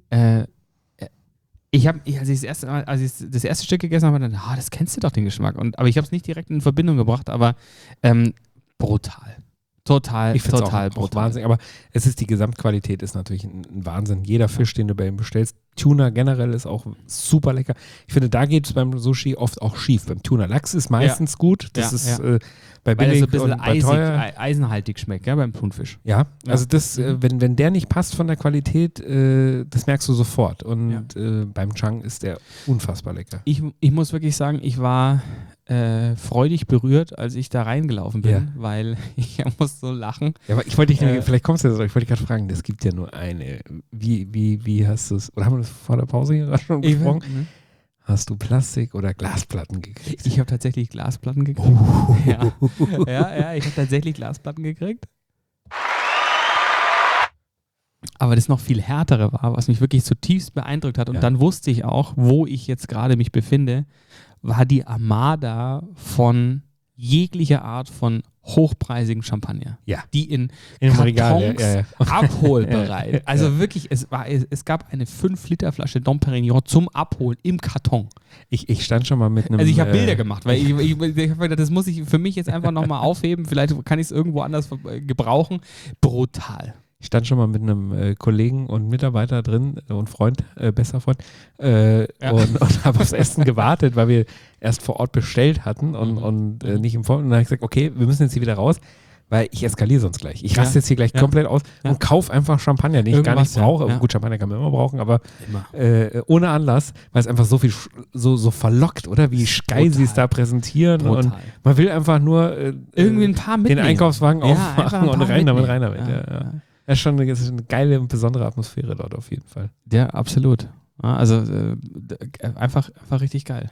Als ich das erste Stück gegessen habe, dann, das kennst du doch den Geschmack. Aber ich habe es nicht direkt in Verbindung gebracht, aber brutal. Total Ich finde es brutal. auch Wahnsinn. Aber es ist die Gesamtqualität ist natürlich ein Wahnsinn. Jeder Fisch, den du bei ihm bestellst, Tuna generell ist auch super lecker. Ich finde, da geht es beim Sushi oft auch schief. Beim Tuna Lachs ist meistens gut. Das ist bei Weil billig das so ein und bei bisschen teuer. eisenhaltig schmeckt, ja, beim Thunfisch. Ja, also das, wenn der nicht passt von der Qualität, das merkst du sofort. Und beim Chang ist der unfassbar lecker. Ich muss wirklich sagen, ich war freudig berührt, als ich da reingelaufen bin, Ja. weil ich muss so lachen. Ja, aber ich wollte dich, vielleicht kommst du jetzt, ich wollte dich gerade fragen, es gibt ja nur eine. Wie hast du es, oder haben wir das vor der Pause hier gerade schon besprochen? Hast du Plastik- oder Glasplatten gekriegt? Ich habe tatsächlich Glasplatten gekriegt. Ja, ich habe tatsächlich Glasplatten gekriegt. Aber das noch viel härtere war, was mich wirklich zutiefst beeindruckt hat. Und dann wusste ich auch, wo ich jetzt gerade mich befinde, war die Armada von jeglicher Art von hochpreisigen Champagner. Ja. Die in Im Kartons Regal, ja. abholbereit. Also wirklich, es gab eine 5-Liter-Flasche Dom Perignon zum Abholen im Karton. Ich stand schon mal mit einem. Also ich habe Bilder gemacht, weil ich habe gedacht, das muss ich für mich jetzt einfach nochmal aufheben. Vielleicht kann ich es irgendwo anders gebrauchen. Brutal. Ich stand schon mal mit einem Kollegen und Mitarbeiter drin und Freund, besser Freund, und habe aufs Essen gewartet, weil wir erst vor Ort bestellt hatten und nicht im Vorfeld. Und dann habe ich gesagt, okay, wir müssen jetzt hier wieder raus, weil ich eskaliere sonst gleich. Ich raste jetzt hier gleich komplett aus und kaufe einfach Champagner, den ich gar nicht brauche. Ja. Gut, Champagner kann man immer brauchen, aber ohne Anlass, weil es einfach so viel so verlockt, oder? Wie geil sie es da präsentieren. Brutal. Und man will einfach nur irgendwie ein paar mitnehmen. den Einkaufswagen aufmachen und rein damit. Ja. Das ist schon eine geile und besondere Atmosphäre dort auf jeden Fall. Ja, absolut. Ja, also einfach richtig geil.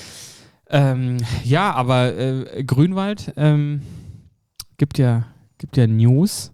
Aber Grünwald gibt ja News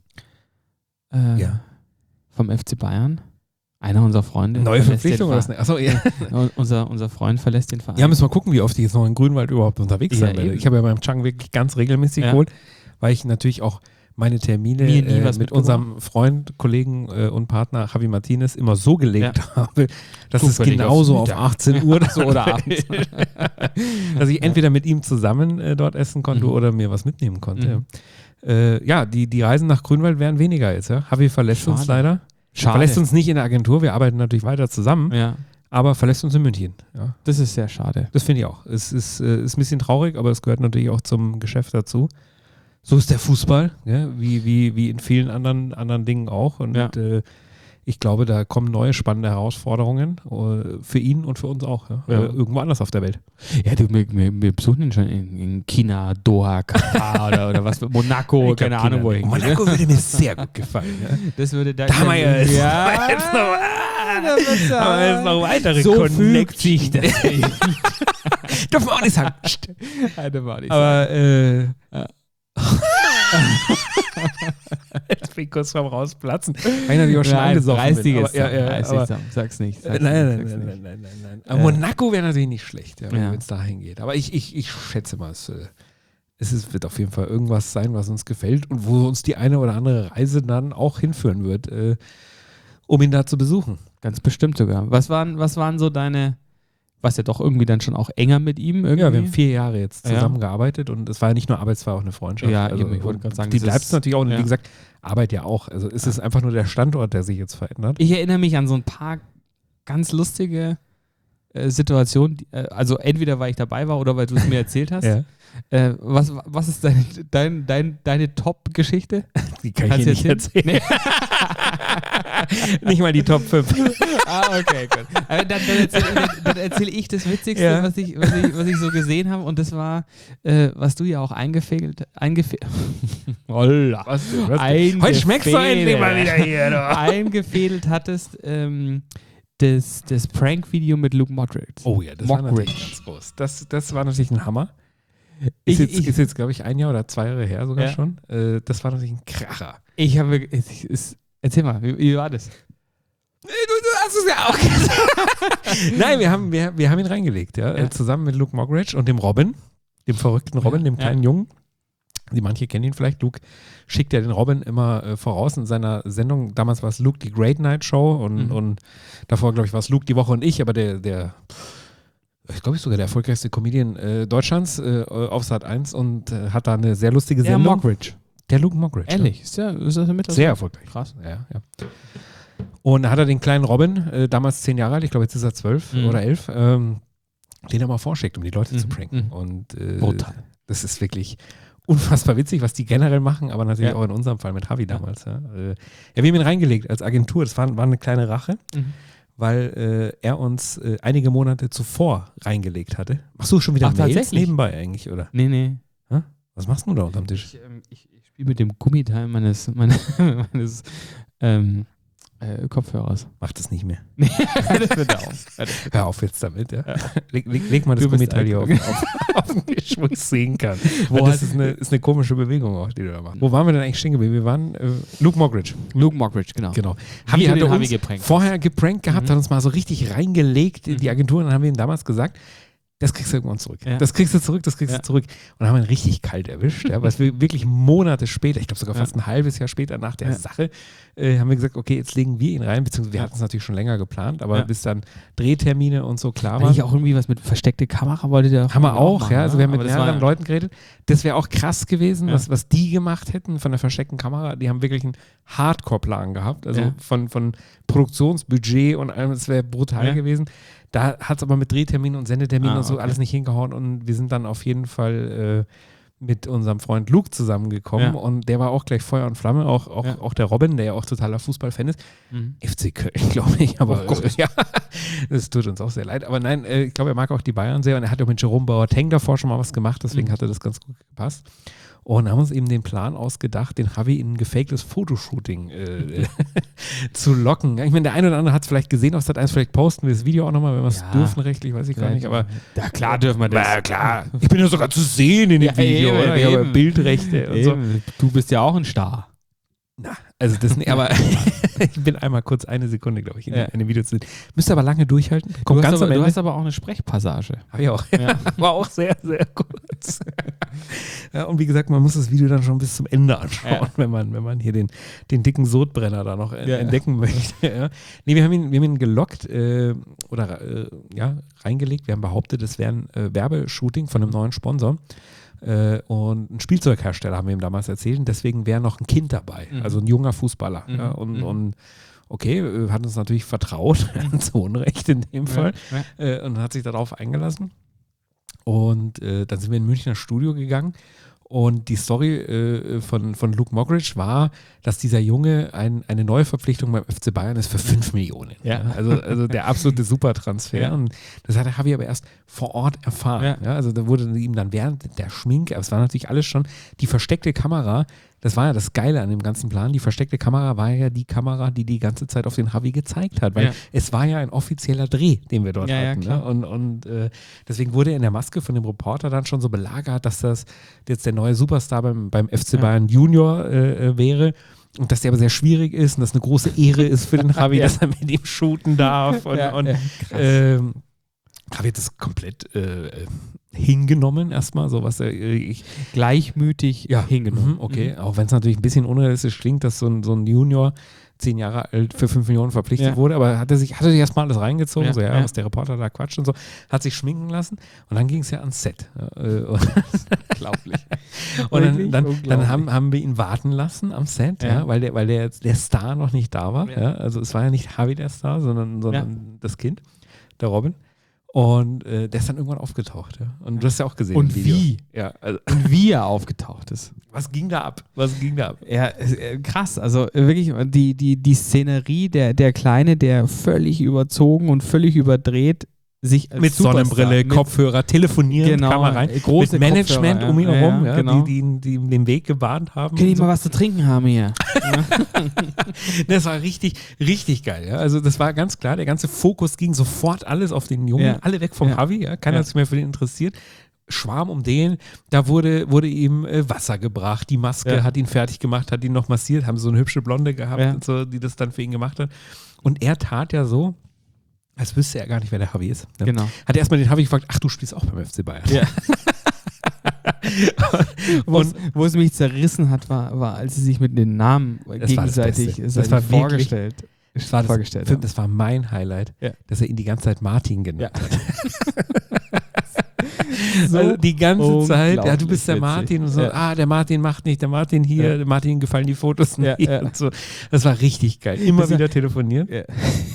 vom FC Bayern. Einer unserer Freunde. Neue Verpflichtung oder was? Achso, ja. Unser Freund verlässt den Verein. Ja, müssen wir gucken, wie oft ich jetzt noch in Grünwald überhaupt unterwegs sein werde. eben. Ich habe ja beim Chang wirklich ganz regelmäßig geholt, weil ich natürlich auch meine Termine mit unserem Freund, Kollegen und Partner Javi Martinez immer so gelegt habe, dass es genauso auf 18 Uhr oder abends. dass ich entweder mit ihm zusammen dort essen konnte oder mir was mitnehmen konnte. Die Reisen nach Grünwald wären weniger jetzt. Ja? Javi verlässt uns leider. Verlässt uns nicht in der Agentur, wir arbeiten natürlich weiter zusammen, aber verlässt uns in München. Ja. Das ist sehr schade. Das finde ich auch. Es ist ein bisschen traurig, aber es gehört natürlich auch zum Geschäft dazu. So ist der Fußball, ja, wie in vielen anderen Dingen auch. Und ich glaube, da kommen neue spannende Herausforderungen für ihn und für uns auch. Ja? Irgendwo anders auf der Welt. Ja, du, wir besuchen ihn schon in China, Doha, Katar oder was, Monaco, keine Ahnung wohin. Monaco würde mir sehr gut gefallen. Ja? Das würde da haben wir jetzt noch weitere so fügt sich das. Dürfen wir auch nicht sagen. Aber jetzt bin ich kurz vorm Rausplatzen. Weil ich natürlich auch schon angesoffen bin. Sag's nicht. Nein. Aber Monaco wäre natürlich nicht schlecht, wenn es dahin geht. Aber ich schätze mal, wird auf jeden Fall irgendwas sein, was uns gefällt und wo uns die eine oder andere Reise dann auch hinführen wird, um ihn da zu besuchen. Ganz bestimmt sogar. Was waren so deine, was ja doch irgendwie dann schon auch enger mit ihm irgendwie? Ja, wir haben 4 Jahre jetzt zusammengearbeitet und es war ja nicht nur Arbeit, es war auch eine Freundschaft. Ja, also, ich wollte gerade sagen, die bleibt es natürlich auch und wie gesagt, Arbeit ja auch. Also es ist einfach nur der Standort, der sich jetzt verändert. Ich erinnere mich an so ein paar ganz lustige Situationen, also entweder weil ich dabei war oder weil du es mir erzählt hast. Ja. Was ist deine Top-Geschichte? Die kann ich dir nicht erzählen. Nee. Nicht mal die Top 5. Okay, gut. Aber dann erzähle ich das Witzigste, was ich so gesehen habe. Und das war, was du ja auch eingefädelt. Heute schmeckst du endlich mal wieder hier. Doch. Eingefädelt hattest, das Prank-Video mit Luke Mockridge. Oh ja, das war natürlich ganz groß. Das war natürlich ein Hammer. Ist jetzt, glaube ich, 1 Jahr oder 2 Jahre her sogar schon. Das war natürlich ein Kracher. Erzähl mal, wie war das? Du hast es ja auch gesagt. Nein, wir haben ihn reingelegt, zusammen mit Luke Mockridge und dem Robin, dem verrückten Robin, dem kleinen Jungen. Die manche kennen ihn vielleicht. Luke schickt ja den Robin immer voraus in seiner Sendung. Damals war es Luke die Great Night Show und davor, glaube ich, war es Luke die Woche und ich, aber der ich glaube, sogar der erfolgreichste Comedian Deutschlands auf Sat 1 und hat da eine sehr lustige Sendung. Mockridge. Der Luke Mockridge. Ehrlich? Ist das mittlerweile sehr erfolgreich. Krass. Ja. Und da hat er den kleinen Robin, damals 10 Jahre alt, ich glaube, jetzt ist er 12 oder 11, den er mal vorschickt, um die Leute zu pranken. Und brutal. Das ist wirklich unfassbar witzig, was die generell machen, aber natürlich auch in unserem Fall mit Javi damals. Ja. Wir haben ihn reingelegt als Agentur. Das war eine kleine Rache. Weil er uns einige Monate zuvor reingelegt hatte. Machst du schon wieder Mails nebenbei eigentlich, oder? Nee. Hm? Was machst du da unterm Tisch? Ich spiele mit dem Gummiteil meines Kopfhörers. Mach das nicht mehr. Das wird auf. Hör auf jetzt damit, ja. Leg mal das Gummiteil hier auf den Tisch, wo ich es sehen kann. Das ist eine komische Bewegung auch, die du da machst. Wo waren wir denn eigentlich stehen geblieben? Wir waren Luke Mockridge. Luke Mockridge, genau. Javi hat uns vorher geprankt gehabt, hat uns mal so richtig reingelegt in die Agentur und dann haben wir ihm damals gesagt, das kriegst du irgendwann zurück. Ja. Das kriegst du zurück. Und dann haben wir ihn richtig kalt erwischt, weil wir wirklich Monate später, ich glaube sogar fast ein halbes Jahr später nach der Sache, haben wir gesagt, okay, jetzt legen wir ihn rein, beziehungsweise wir hatten es natürlich schon länger geplant, aber bis dann Drehtermine und so klar waren. Eigentlich auch irgendwie was mit versteckte Kamera wolltet ihr haben wir auch, machen, also wir haben mit mehreren Leuten geredet. Das wäre auch krass gewesen, was die gemacht hätten von der versteckten Kamera. Die haben wirklich einen Hardcore-Plan gehabt, also von Produktionsbudget und allem, das wäre brutal gewesen. Da hat es aber mit Drehterminen und Sendeterminen und so alles nicht hingehauen und wir sind dann auf jeden Fall mit unserem Freund Luke zusammengekommen und der war auch gleich Feuer und Flamme, auch der Robin, der ja auch totaler Fußballfan ist. FC Köln, glaube ich, aber das tut uns auch sehr leid. Aber nein, ich glaube, er mag auch die Bayern sehr und er hat auch mit Jerome Boateng davor schon mal was gemacht, deswegen hatte das ganz gut gepasst. Und haben uns eben den Plan ausgedacht, den Javi in ein gefaktes Fotoshooting zu locken. Ich meine, der eine oder andere hat es vielleicht gesehen auf Sat.1, vielleicht posten wir das Video auch nochmal, wenn wir es dürfen rechtlich, weiß ich gar nicht. Aber ja, klar dürfen wir das. Ja, klar. Ich bin ja sogar zu sehen in dem Video. Oder? Ich habe Bildrechte und so. Du bist ja auch ein Star. Na, also das nicht, aber ich bin einmal kurz 1 Sekunde, glaube ich, in dem Video zu sehen. Müsst aber lange durchhalten. Kommt ganz am Ende. Du hast aber auch eine Sprechpassage. Habe ich auch. Ja. War auch sehr, sehr kurz. Und wie gesagt, man muss das Video dann schon bis zum Ende anschauen, wenn man hier den dicken Sodbrenner da noch entdecken möchte. Nee, wir haben ihn gelockt reingelegt. Wir haben behauptet, es wäre ein Werbeshooting von einem neuen Sponsor. Und ein Spielzeughersteller haben wir ihm damals erzählt und deswegen wäre noch ein Kind dabei, also ein junger Fußballer. Und okay, hat uns natürlich vertraut, zu Unrecht in dem Fall, und hat sich darauf eingelassen. Und dann sind wir in ein Münchner Studio gegangen Und die Story von Luke Mockridge war, dass dieser Junge eine neue Verpflichtung beim FC Bayern ist für 5 Millionen. Ja. Also der absolute Supertransfer. Ja. Und das hat Javi aber erst vor Ort erfahren. Ja. Ja, also da wurde ihm dann während der Schminke, aber es war natürlich alles schon die versteckte Kamera. Das war ja das Geile an dem ganzen Plan. Die versteckte Kamera war ja die Kamera, die ganze Zeit auf den Javi gezeigt hat, weil es war ja ein offizieller Dreh, den wir dort hatten. klar. Ne? Und deswegen wurde er in der Maske von dem Reporter dann schon so belagert, dass das jetzt der neue Superstar beim FC Bayern Junior wäre. Und dass der aber sehr schwierig ist und dass eine große Ehre ist für den Javi, dass er mit ihm shooten darf. Und Javi hat das komplett hingenommen erstmal, so was gleichmütig hingenommen. Okay, auch wenn es natürlich ein bisschen unrealistisch klingt, dass so ein Junior 10 Jahre alt für 5 Millionen verpflichtet wurde, aber hat er sich erstmal alles reingezogen, was der Reporter da quatscht und so, hat sich schminken lassen und dann ging es ja ans Set. Unglaublich. Und dann haben wir ihn warten lassen am Set, weil der Star noch nicht da war. Ja. Also es war ja nicht Javi der Star, sondern das Kind, der Robin. Und der ist dann irgendwann aufgetaucht. Ja. Und du hast ja auch gesehen. Und wie? Ja, also und wie er aufgetaucht ist. Was ging da ab? Ja, krass. Also wirklich die Szenerie, der Kleine, der völlig überzogen und völlig überdreht sich als mit Superstar, Sonnenbrille, Kopfhörer, telefonieren, Kamera rein, große mit Management Kopfhörer, um ihn herum, genau. die ihm den Weg gebahnt haben. Können die mal was zu trinken haben hier? Das war richtig, richtig geil. Ja. Also das war ganz klar, der ganze Fokus ging sofort alles auf den Jungen, alle weg vom Javi, keiner hat sich mehr für den interessiert. Schwarm um den, da wurde ihm Wasser gebracht, die Maske hat ihn fertig gemacht, hat ihn noch massiert, haben so eine hübsche Blonde gehabt, und so, die das dann für ihn gemacht hat. Und er tat ja so, als wüsste er gar nicht, wer der Javi ist. Ne? Genau. Hat er erstmal den Javi gefragt, ach, du spielst auch beim FC Bayern. Ja. Wo es mich zerrissen hat, war, als sie sich mit den Namen gegenseitig vorgestellt haben. Das war mein Highlight, dass er ihn die ganze Zeit Martin genannt hat. Also die ganze Zeit, ja, du bist der Martin und so, der Martin macht nicht, der Martin hier, der Martin gefallen die Fotos nicht und so. Das war richtig geil. Immer wieder telefoniert. Ja.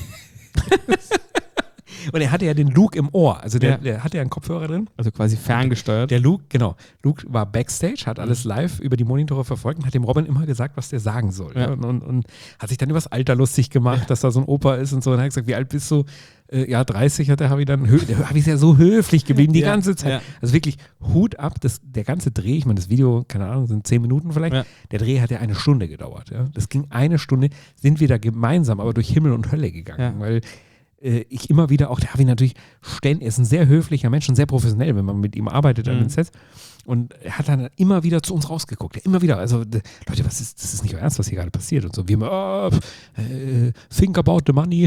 Und er hatte ja den Luke im Ohr, also der hatte ja einen Kopfhörer drin. Also quasi ferngesteuert. Der Luke, genau. Luke war Backstage, hat alles live über die Monitore verfolgt und hat dem Robin immer gesagt, was der sagen soll. Ja. Und hat sich dann über das Alter lustig gemacht, dass da so ein Opa ist und so. Und hat gesagt, wie alt bist du? 30 hat der Javi dann. Der Javi ist ja so höflich geblieben die ganze Zeit. Ja. Also wirklich Hut ab, der ganze Dreh, ich meine, das Video, keine Ahnung, sind 10 Minuten vielleicht. Ja. Der Dreh hat ja 1 Stunde gedauert. Ja. Das ging 1 Stunde, sind wir da gemeinsam, aber durch Himmel und Hölle gegangen, weil ich immer wieder auch, der Javi natürlich ständig, er ist ein sehr höflicher Mensch und sehr professionell, wenn man mit ihm arbeitet an den Sets. Und er hat dann immer wieder zu uns rausgeguckt. Immer wieder. Also, Leute, das ist nicht euer Ernst, was hier gerade passiert. Und so, wir immer, think about the money.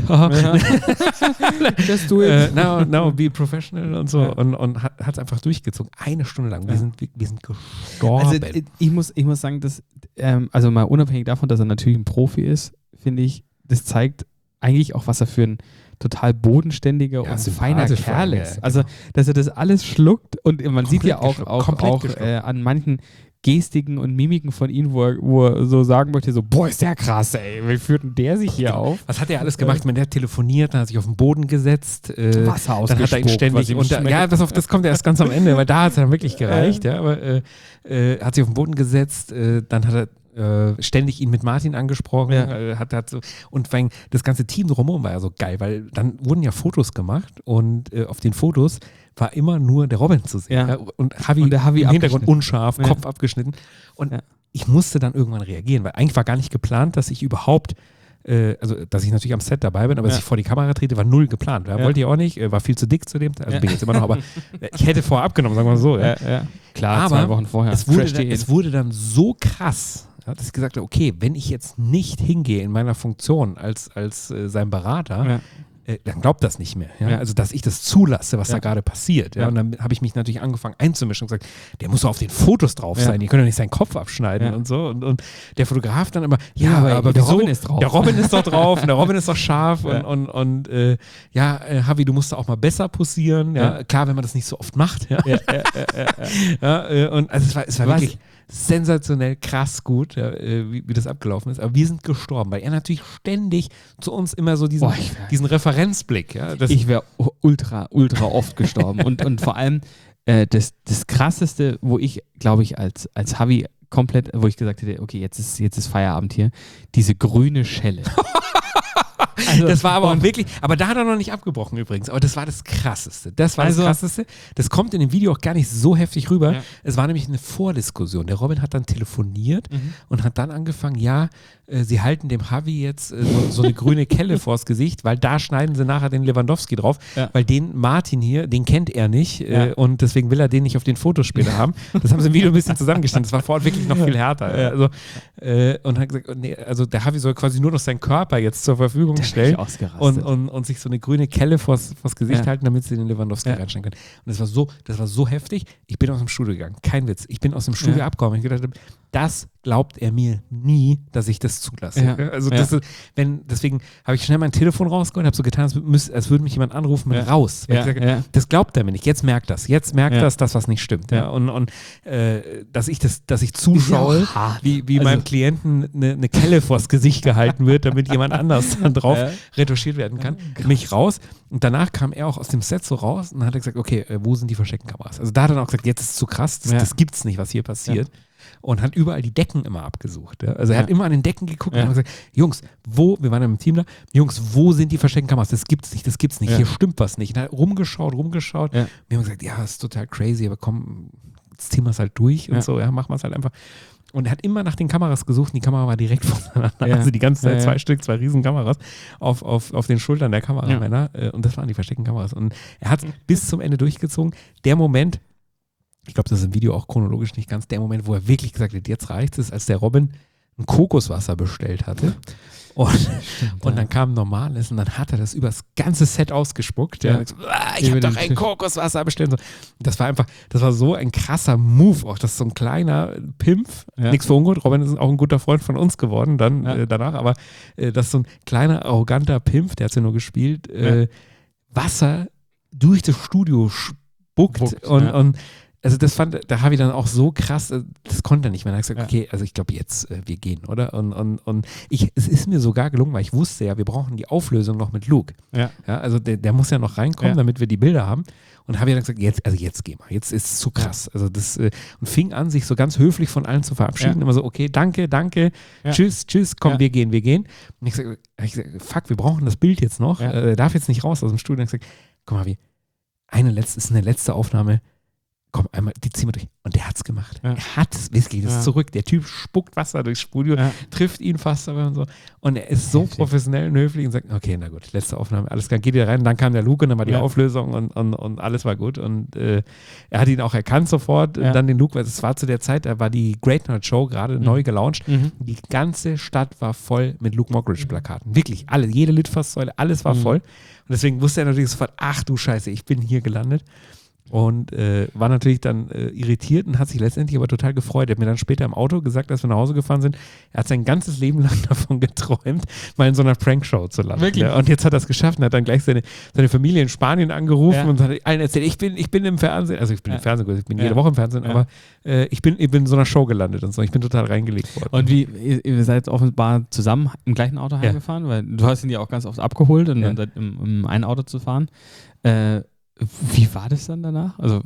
Just do it. Now be professional und so. Ja. Und hat es einfach durchgezogen. 1 Stunde lang. Wir sind gestorben. Also, ich muss sagen, dass, also mal unabhängig davon, dass er natürlich ein Profi ist, finde ich, das zeigt eigentlich auch, was er für ein total bodenständiger und feiner Kerl ist. Also, dass er das alles schluckt und man sieht ja auch an manchen Gestiken und Mimiken von ihm, wo er so sagen möchte, so, boah, ist der krass, ey, wie führt denn der sich hier auf? Was hat er alles gemacht? Der hat telefoniert, dann hat sich auf den Boden gesetzt, Wasser ausgespuckt, dann hat er ihn ständig, das kommt erst ganz am Ende, weil da hat es dann wirklich gereicht, aber hat sich auf den Boden gesetzt, dann hat er ständig ihn mit Martin angesprochen, hat so, und das ganze Team drumherum war ja so geil, weil dann wurden ja Fotos gemacht und auf den Fotos war immer nur der Robin zu sehen. Ja. Und Javi im Hintergrund unscharf, Kopf abgeschnitten. Und ich musste dann irgendwann reagieren, weil eigentlich war gar nicht geplant, dass ich überhaupt, also dass ich natürlich am Set dabei bin, aber dass ich vor die Kamera trete, war 0 geplant. Wollte ich auch nicht, war viel zu dick zu dem, also bin ich jetzt immer noch, aber ich hätte vorher abgenommen, sagen wir mal so. Klar, aber 2 Wochen vorher. Es wurde dann so krass, dass ich gesagt habe, okay, wenn ich jetzt nicht hingehe in meiner Funktion als sein Berater, dann glaubt das nicht mehr. Ja? Also, dass ich das zulasse, was da gerade passiert. Ja? Und dann habe ich mich natürlich angefangen einzumischen und gesagt, der muss doch auf den Fotos drauf sein, die können doch nicht seinen Kopf abschneiden und so. Und der Fotograf dann immer, aber der wieso? Robin ist drauf. Der Robin ist doch drauf und der Robin ist doch scharf und Javi, du musst da auch mal besser posieren. Ja? Klar, wenn man das nicht so oft macht. Ja? Und also es war wirklich sensationell krass gut, wie das abgelaufen ist. Aber wir sind gestorben, weil er natürlich ständig zu uns immer so diesen Referenzblick. Ja, ich wäre ultra oft gestorben. und vor allem, das Krasseste, wo ich, glaube ich, als Havi komplett, wo ich gesagt hätte, okay, jetzt ist Feierabend hier, diese grüne Schelle. Also, das war aber auch wirklich, aber da hat er noch nicht abgebrochen übrigens, aber das war das Krasseste. Das Krasseste. Das kommt in dem Video auch gar nicht so heftig rüber. Ja. Es war nämlich eine Vordiskussion. Der Robin hat dann telefoniert und hat dann angefangen, sie halten dem Havi jetzt so eine grüne Kelle vors Gesicht, weil da schneiden sie nachher den Lewandowski drauf, weil den Martin hier, den kennt er nicht und deswegen will er den nicht auf den Fotos später haben. Das haben sie im Video ein bisschen zusammengestellt. Das war vor Ort wirklich noch viel härter. Also, und hat gesagt, nee, also der Havi soll quasi nur noch seinen Körper jetzt zur Verfügung stellen und sich so eine grüne Kelle vors Gesicht halten, damit sie den Lewandowski reinstellen können. Und das war so heftig. Ich bin aus dem Studio gegangen. Kein Witz. Ich bin aus dem Studio abgekommen. Ich gedacht, das glaubt er mir nie, dass ich das zulasse. Ja. Also deswegen habe ich schnell mein Telefon rausgeholt und habe so getan, als würde mich jemand anrufen mit raus. Weil ich sage, das glaubt er mir nicht. Jetzt merkt das. Jetzt merkt das was nicht stimmt. Ja. Und dass ich zuschaue, wie meinem Klienten eine Kelle vors Gesicht gehalten wird, damit jemand anders dann drauf retuschiert werden kann. Mich raus. Und danach kam er auch aus dem Set so raus und hat gesagt, okay, wo sind die versteckten Kameras? Also da hat er auch gesagt, jetzt ist es zu krass, das gibt's nicht, was hier passiert. Und hat überall die Decken immer abgesucht. Ja? Also er hat immer an den Decken geguckt und hat gesagt, Jungs, wir waren ja im Team da, Jungs, wo sind die versteckten Kameras? Das gibt's nicht, hier stimmt was nicht. Und er hat rumgeschaut. Wir haben gesagt, ja, das ist total crazy, aber komm, jetzt ziehen wir es halt durch und so, machen wir es halt einfach. Und er hat immer nach den Kameras gesucht und die Kamera war direkt voneinander. Also die ganze Zeit zwei Riesenkameras auf den Schultern der Kameramänner. Und das waren die versteckten Kameras. Und er hat bis zum Ende durchgezogen. Der Moment, ich glaube, das ist im Video auch chronologisch nicht ganz, der Moment, wo er wirklich gesagt hat, jetzt reicht es, als der Robin ein Kokoswasser bestellt hatte. Und dann kam normales und dann hat er das über das ganze Set ausgespuckt. Ja. So, ich habe doch ein Kokoswasser bestellt. Das war so ein krasser Move auch. Das ist so ein kleiner Pimpf, nichts für ungut. Robin ist auch ein guter Freund von uns geworden danach, aber das ist so ein kleiner, arroganter Pimpf, der hat ja nur gespielt, Wasser durch das Studio spuckt und also das fand der Havi dann auch so krass, das konnte er nicht mehr. Er hat gesagt, okay, also ich glaube jetzt, wir gehen, oder? Und es ist mir sogar gelungen, weil ich wusste ja, wir brauchen die Auflösung noch mit Luke. Ja, also der muss ja noch reinkommen, damit wir die Bilder haben. Und Havi dann gesagt, jetzt gehen wir, jetzt ist es zu krass. Also das, und fing an, sich so ganz höflich von allen zu verabschieden. Immer so, okay, danke, tschüss, komm, wir gehen. Und ich sage, fuck, wir brauchen das Bild jetzt noch. Darf jetzt nicht raus aus dem Studio. Und ich sage, guck mal, eine letzte Aufnahme. Komm, einmal, die ziehen wir durch. Und der hat's gemacht. Er hat es wirklich, das ist zurück. Der Typ spuckt Wasser durchs Studio, trifft ihn fast aber und so. Und er ist so professionell und höflich und sagt, okay, na gut, letzte Aufnahme, alles klar, geht wieder rein. Und dann kam der Luke und dann war die Auflösung und alles war gut. Und er hat ihn auch erkannt sofort. Dann den Luke, weil es war zu der Zeit, da war die Great Night Show gerade neu gelauncht. Die ganze Stadt war voll mit Luke Mockridge-Plakaten. Wirklich, alle, jede Litfaßsäule, alles war voll. Und deswegen wusste er natürlich sofort, ach du Scheiße, ich bin hier gelandet. Und war natürlich dann irritiert und hat sich letztendlich aber total gefreut. Er hat mir dann später im Auto gesagt, als wir nach Hause gefahren sind, er hat sein ganzes Leben lang davon geträumt, mal in so einer Prankshow zu landen. Wirklich? Ja. Und jetzt hat er es geschafft und hat dann gleich seine Familie in Spanien angerufen und hat allen erzählt, ich bin im Fernsehen, also ich bin im Fernsehen, ich bin jede Woche im Fernsehen, aber ich bin in so einer Show gelandet und so. Ich bin total reingelegt worden. Und ihr seid offenbar zusammen im gleichen Auto heimgefahren, weil du hast ihn ja auch ganz oft abgeholt und dann im ein Auto zu fahren. Wie war das dann danach? Also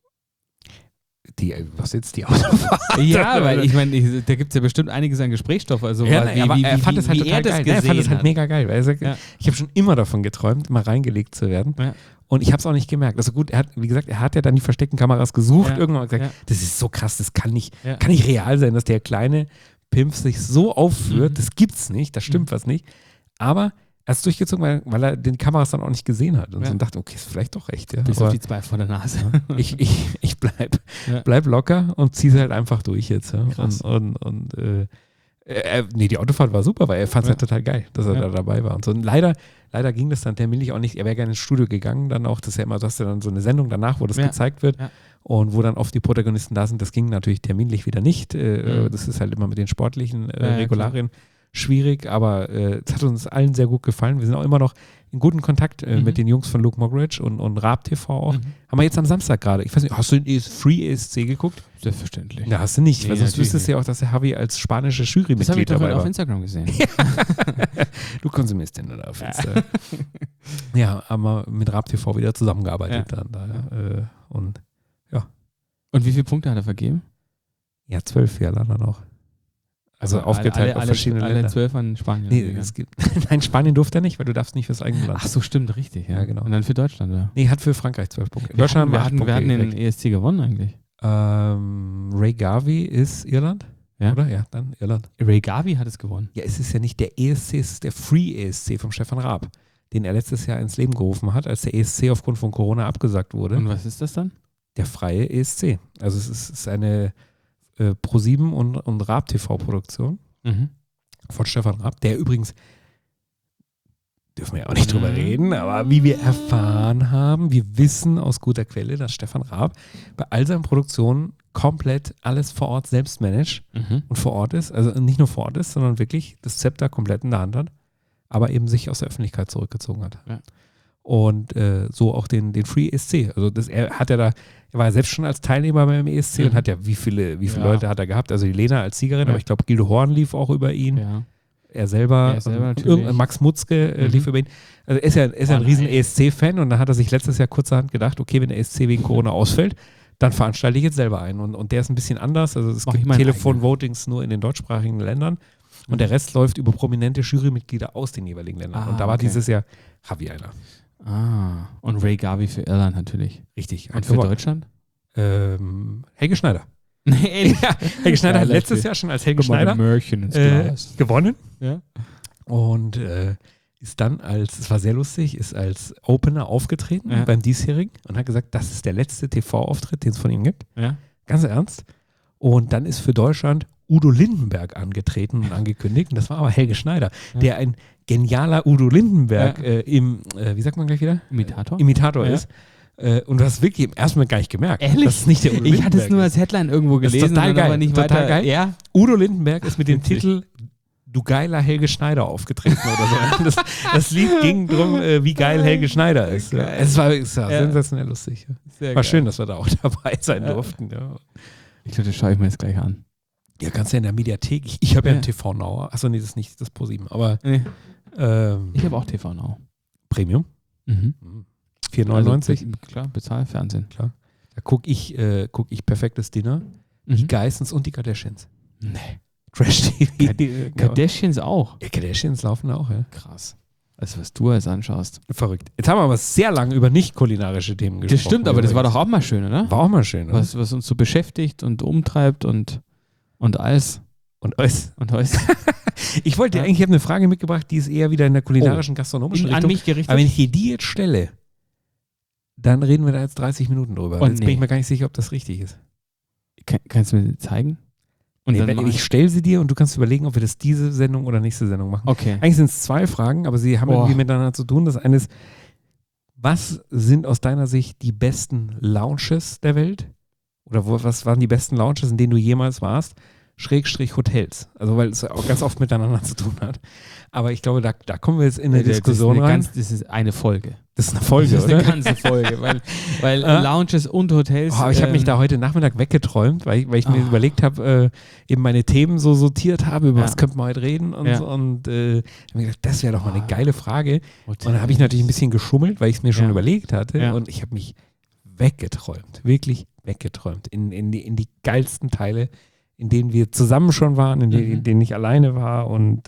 was jetzt die Autofahrt? Ja, weil ich meine, da gibt es ja bestimmt einiges an Gesprächsstoff. Also er fand es halt total geil. Er fand es halt mega geil, weil er sagt, ich habe schon immer davon geträumt, mal reingelegt zu werden. Ja. Und ich habe es auch nicht gemerkt. Also gut, er hat ja dann die versteckten Kameras gesucht. Irgendwann gesagt, das ist so krass, das kann nicht real sein, dass der kleine Pimp sich so aufführt. Das gibt's nicht, da stimmt was nicht. Aber er ist durchgezogen, weil er den Kameras dann auch nicht gesehen hat und so dachte, okay, ist vielleicht doch recht. Ja. Bis auf die zwei vor der Nase. Ich bleib locker und ziehe es halt einfach durch jetzt. Ja. Die Autofahrt war super, weil er fand es halt total geil, dass er da dabei war. Und so. Und leider ging das dann terminlich auch nicht. Er wäre gerne ins Studio gegangen, dann auch, das ist ja immer, du hast ja dann so eine Sendung danach, wo das gezeigt wird und wo dann oft die Protagonisten da sind. Das ging natürlich terminlich wieder nicht. Das ist halt immer mit den sportlichen Regularien schwierig, aber es hat uns allen sehr gut gefallen. Wir sind auch immer noch in guten Kontakt mit den Jungs von Luke Mockridge und Raab TV auch. Haben wir jetzt am Samstag gerade. Ich weiß nicht, hast du den Free ESC geguckt? Selbstverständlich. Ja, hast du nicht, weil sonst wüsstest du ja auch, dass der Javi als spanische Jurymitglied dabei war. Das habe ich auf Instagram gesehen. Du konsumierst den oder auf Insta. Ja, haben wir mit Raab TV wieder zusammengearbeitet dann. Und ja, Und wie viele Punkte hat er vergeben? Ja, 12 für alle anderen auch. Also aufgeteilt auf verschiedene alle Länder. 12 an Spanien. Nee, nein, Spanien durfte er nicht, weil du darfst nicht fürs eigene Land. Ach so, stimmt, richtig. Ja, genau. Und dann für Deutschland, ja. Nee, hat für Frankreich 12 Punkte. Wir hatten den ESC gewonnen eigentlich. Ray Garvey ist Irland, Ja. oder? Ja, dann Irland. Ray Garvey hat es gewonnen. Ja, es ist ja nicht der ESC, es ist der Free ESC vom Stefan Raab, den er letztes Jahr ins Leben gerufen hat, als der ESC aufgrund von Corona abgesagt wurde. Und was ist das dann? Der freie ESC. Also es ist eine Pro7 und Raab TV-Produktion von Stefan Raab, der übrigens, dürfen wir ja auch nicht drüber reden, aber wie wir erfahren haben, wir wissen aus guter Quelle, dass Stefan Raab bei all seinen Produktionen komplett alles vor Ort selbst managt und vor Ort ist, also nicht nur vor Ort ist, sondern wirklich das Zepter komplett in der Hand hat, aber eben sich aus der Öffentlichkeit zurückgezogen hat. Ja. Und so auch den Free ESC. Also er war ja selbst schon als Teilnehmer beim ESC und hat ja, wie viele Leute hat er gehabt? Also die Lena als Siegerin, aber ich glaube, Gildo Horn lief auch über ihn. Ja. Er selber natürlich. Max Mutzke lief über ihn. Also er ist ja ein riesen ESC-Fan und dann hat er sich letztes Jahr kurzerhand gedacht, okay, wenn der ESC wegen Corona ausfällt, dann veranstalte ich jetzt selber einen. Und der ist ein bisschen anders. Also es gibt Telefon-Votings nur in den deutschsprachigen Ländern und der Rest läuft über prominente Jurymitglieder aus den jeweiligen Ländern. Und da war dieses Jahr Javi einer. Und Ray Garvey für Irland natürlich. Richtig. Und für Deutschland? Helge Schneider. Nee, ja, Helge Schneider hat letztes Jahr schon als Helge Schneider gewonnen. Ja. Und ist dann es war sehr lustig, ist als Opener aufgetreten beim diesjährigen und hat gesagt, das ist der letzte TV-Auftritt, den es von ihm gibt. Ja. Ganz ernst. Und dann ist für Deutschland Udo Lindenberg angetreten und angekündigt. Und das war aber Helge Schneider, der ein genialer Udo Lindenberg wie sagt man gleich wieder? Imitator ist. Und du hast wirklich im ersten Mal gar nicht gemerkt. Ehrlich? Das ist nicht der Udo Ich hatte Lindenberg es nur als Headline irgendwo gelesen. Das ist total geil. Aber nicht total weiter. Geil. Ja? Udo Lindenberg ist mit dem Titel Du geiler Helge Schneider aufgetreten oder so. Das Lied ging drum, wie geil Helge Schneider ist. Ja. Es war sensationell lustig. War geil. Schön, dass wir da auch dabei sein durften. Ja. Ich glaube, das schaue ich mir jetzt gleich an. Ja, kannst du ja in der Mediathek. Ich habe ja einen TV Now. Achso, nee, das ist nicht das Pro7. Aber ich habe auch TV Now. Premium? 4,99? Also, klar, Bezahlfernsehen. Klar. Da gucke ich Perfektes Dinner, die Geissens und die Kardashians. Nee. Trash-TV. Kardashians auch? Ja, Kardashians laufen auch, ja. Krass. Also was du alles anschaust. Verrückt. Jetzt haben wir aber sehr lange über nicht kulinarische Themen gesprochen. Das stimmt, aber das war doch auch mal schön, oder? War auch mal schön, oder? Was uns so beschäftigt und umtreibt und alles. Und alles. Ich habe Ja. eine Frage mitgebracht, die ist eher wieder in der kulinarischen, gastronomischen Richtung. An mich gerichtet. Aber wenn ich hier die jetzt stelle, dann reden wir da jetzt 30 Minuten drüber. Oh, jetzt bin ich mir gar nicht sicher, ob das richtig ist. Kannst du mir die zeigen? Und Nee, dann ich stelle sie dir und du kannst überlegen, ob wir das diese Sendung oder nächste Sendung machen. Okay. Eigentlich sind es 2 Fragen, aber sie haben irgendwie miteinander zu tun. Das eine ist, was sind aus deiner Sicht die besten Lounges der Welt? Oder was waren die besten Lounges, in denen du jemals warst? / Hotels. Also weil es auch ganz oft miteinander zu tun hat. Aber ich glaube, da kommen wir jetzt in eine Diskussion rein. Das ist eine Folge. Das ist eine Folge, Das ist oder? eine ganze Folge, weil Lounges und Hotels. Aber ich habe mich da heute Nachmittag weggeträumt, weil ich mir überlegt habe, eben meine Themen so sortiert habe, über was könnte man heute reden und so. Und habe mir gedacht, das wäre doch mal eine geile Frage. Hotels. Und dann habe ich natürlich ein bisschen geschummelt, weil ich es mir schon überlegt hatte. Ja. Und ich habe mich weggeträumt, wirklich weggeträumt in die geilsten Teile, in denen wir zusammen schon waren, in denen ich alleine war. Und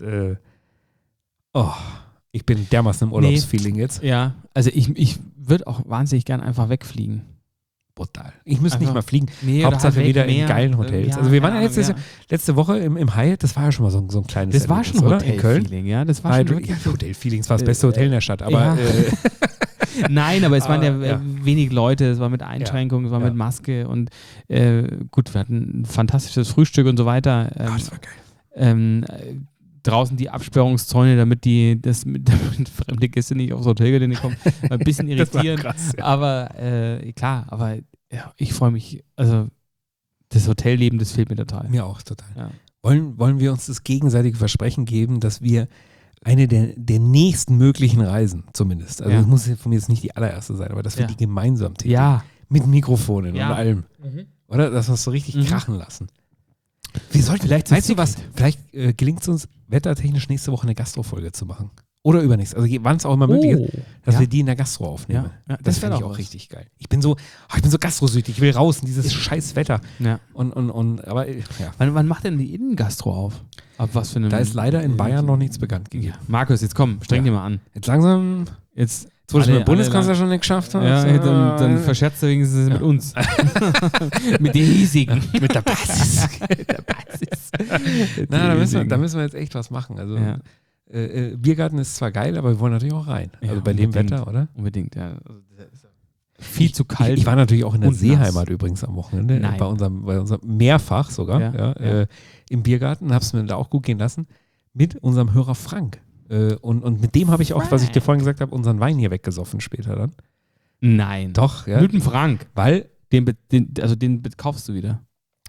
ich bin dermaßen im Urlaubsfeeling jetzt. Ja, also ich würde auch wahnsinnig gern einfach wegfliegen. Brutal. Ich müsste nicht mal fliegen. Nee, Hauptsache halt wieder in geilen Hotels. Ja, also wir waren ja letzte Woche im Hyatt, das war ja schon mal so ein kleines Das war schon Hotel-Feeling, ja. Das war schon Hotel-Feeling, das war das beste Hotel in der Stadt, aber nein, aber es waren ja wenig Leute, es war mit Einschränkungen, es war mit Maske und gut, wir hatten ein fantastisches Frühstück und so weiter. Das war geil. Draußen die Absperrungszäune, damit fremde Gäste nicht aufs Hotel gehen kommen, war ein bisschen irritierend. Krass, ja. Aber klar, aber ich freue mich, also das Hotelleben, das fehlt mir total. Mir auch total. Ja. Wollen wir uns das gegenseitige Versprechen geben, dass wir eine der nächsten möglichen Reisen zumindest, also das muss von mir jetzt nicht die allererste sein, aber dass wir die gemeinsam tätigen. Ja. Mit Mikrofonen und allem. Mhm. Oder? Dass wir es so richtig krachen lassen. Wir sollten, Vielleicht weißt du was, vielleicht gelingt es uns wettertechnisch nächste Woche eine Gastrofolge zu machen. Oder übernächst. Also wann es auch immer möglich ist, dass ja. wir die in der Gastro aufnehmen. Ja, das wär finde ich doch auch was. richtig geil. Ich bin so gastrosüchtig. Ich will raus in dieses scheiß Wetter. Ja. Aber ja. Wann macht denn die Innengastro auf? Ab was für einem Da ist leider in Bayern noch nichts bekannt gegeben. Markus, jetzt komm, streng dir mal an. Jetzt langsam, Jetzt wo es mit dem alle Bundeskanzler schon nicht geschafft hat. Ja, dann verscherzt er wenigstens mit uns. Mit den hiesigen. Mit der Basis. Na, da müssen wir jetzt echt was machen. Also Ja. Biergarten ist zwar geil, aber wir wollen natürlich auch rein. Ja, Also bei dem unbedingt. Wetter, oder? Unbedingt, ja. Also, das ist viel zu kalt. Ich war natürlich auch in der und Seeheimat übrigens am Wochenende. Nein. Bei unserem mehrfach sogar. Ja. Im Biergarten. Habe es mir da auch gut gehen lassen. Mit unserem Hörer Frank. Und mit dem habe ich auch, was ich dir vorhin gesagt habe, unseren Wein hier weggesoffen später dann. Nein. Doch, ja. Mit dem Frank. Weil, Den kaufst du wieder.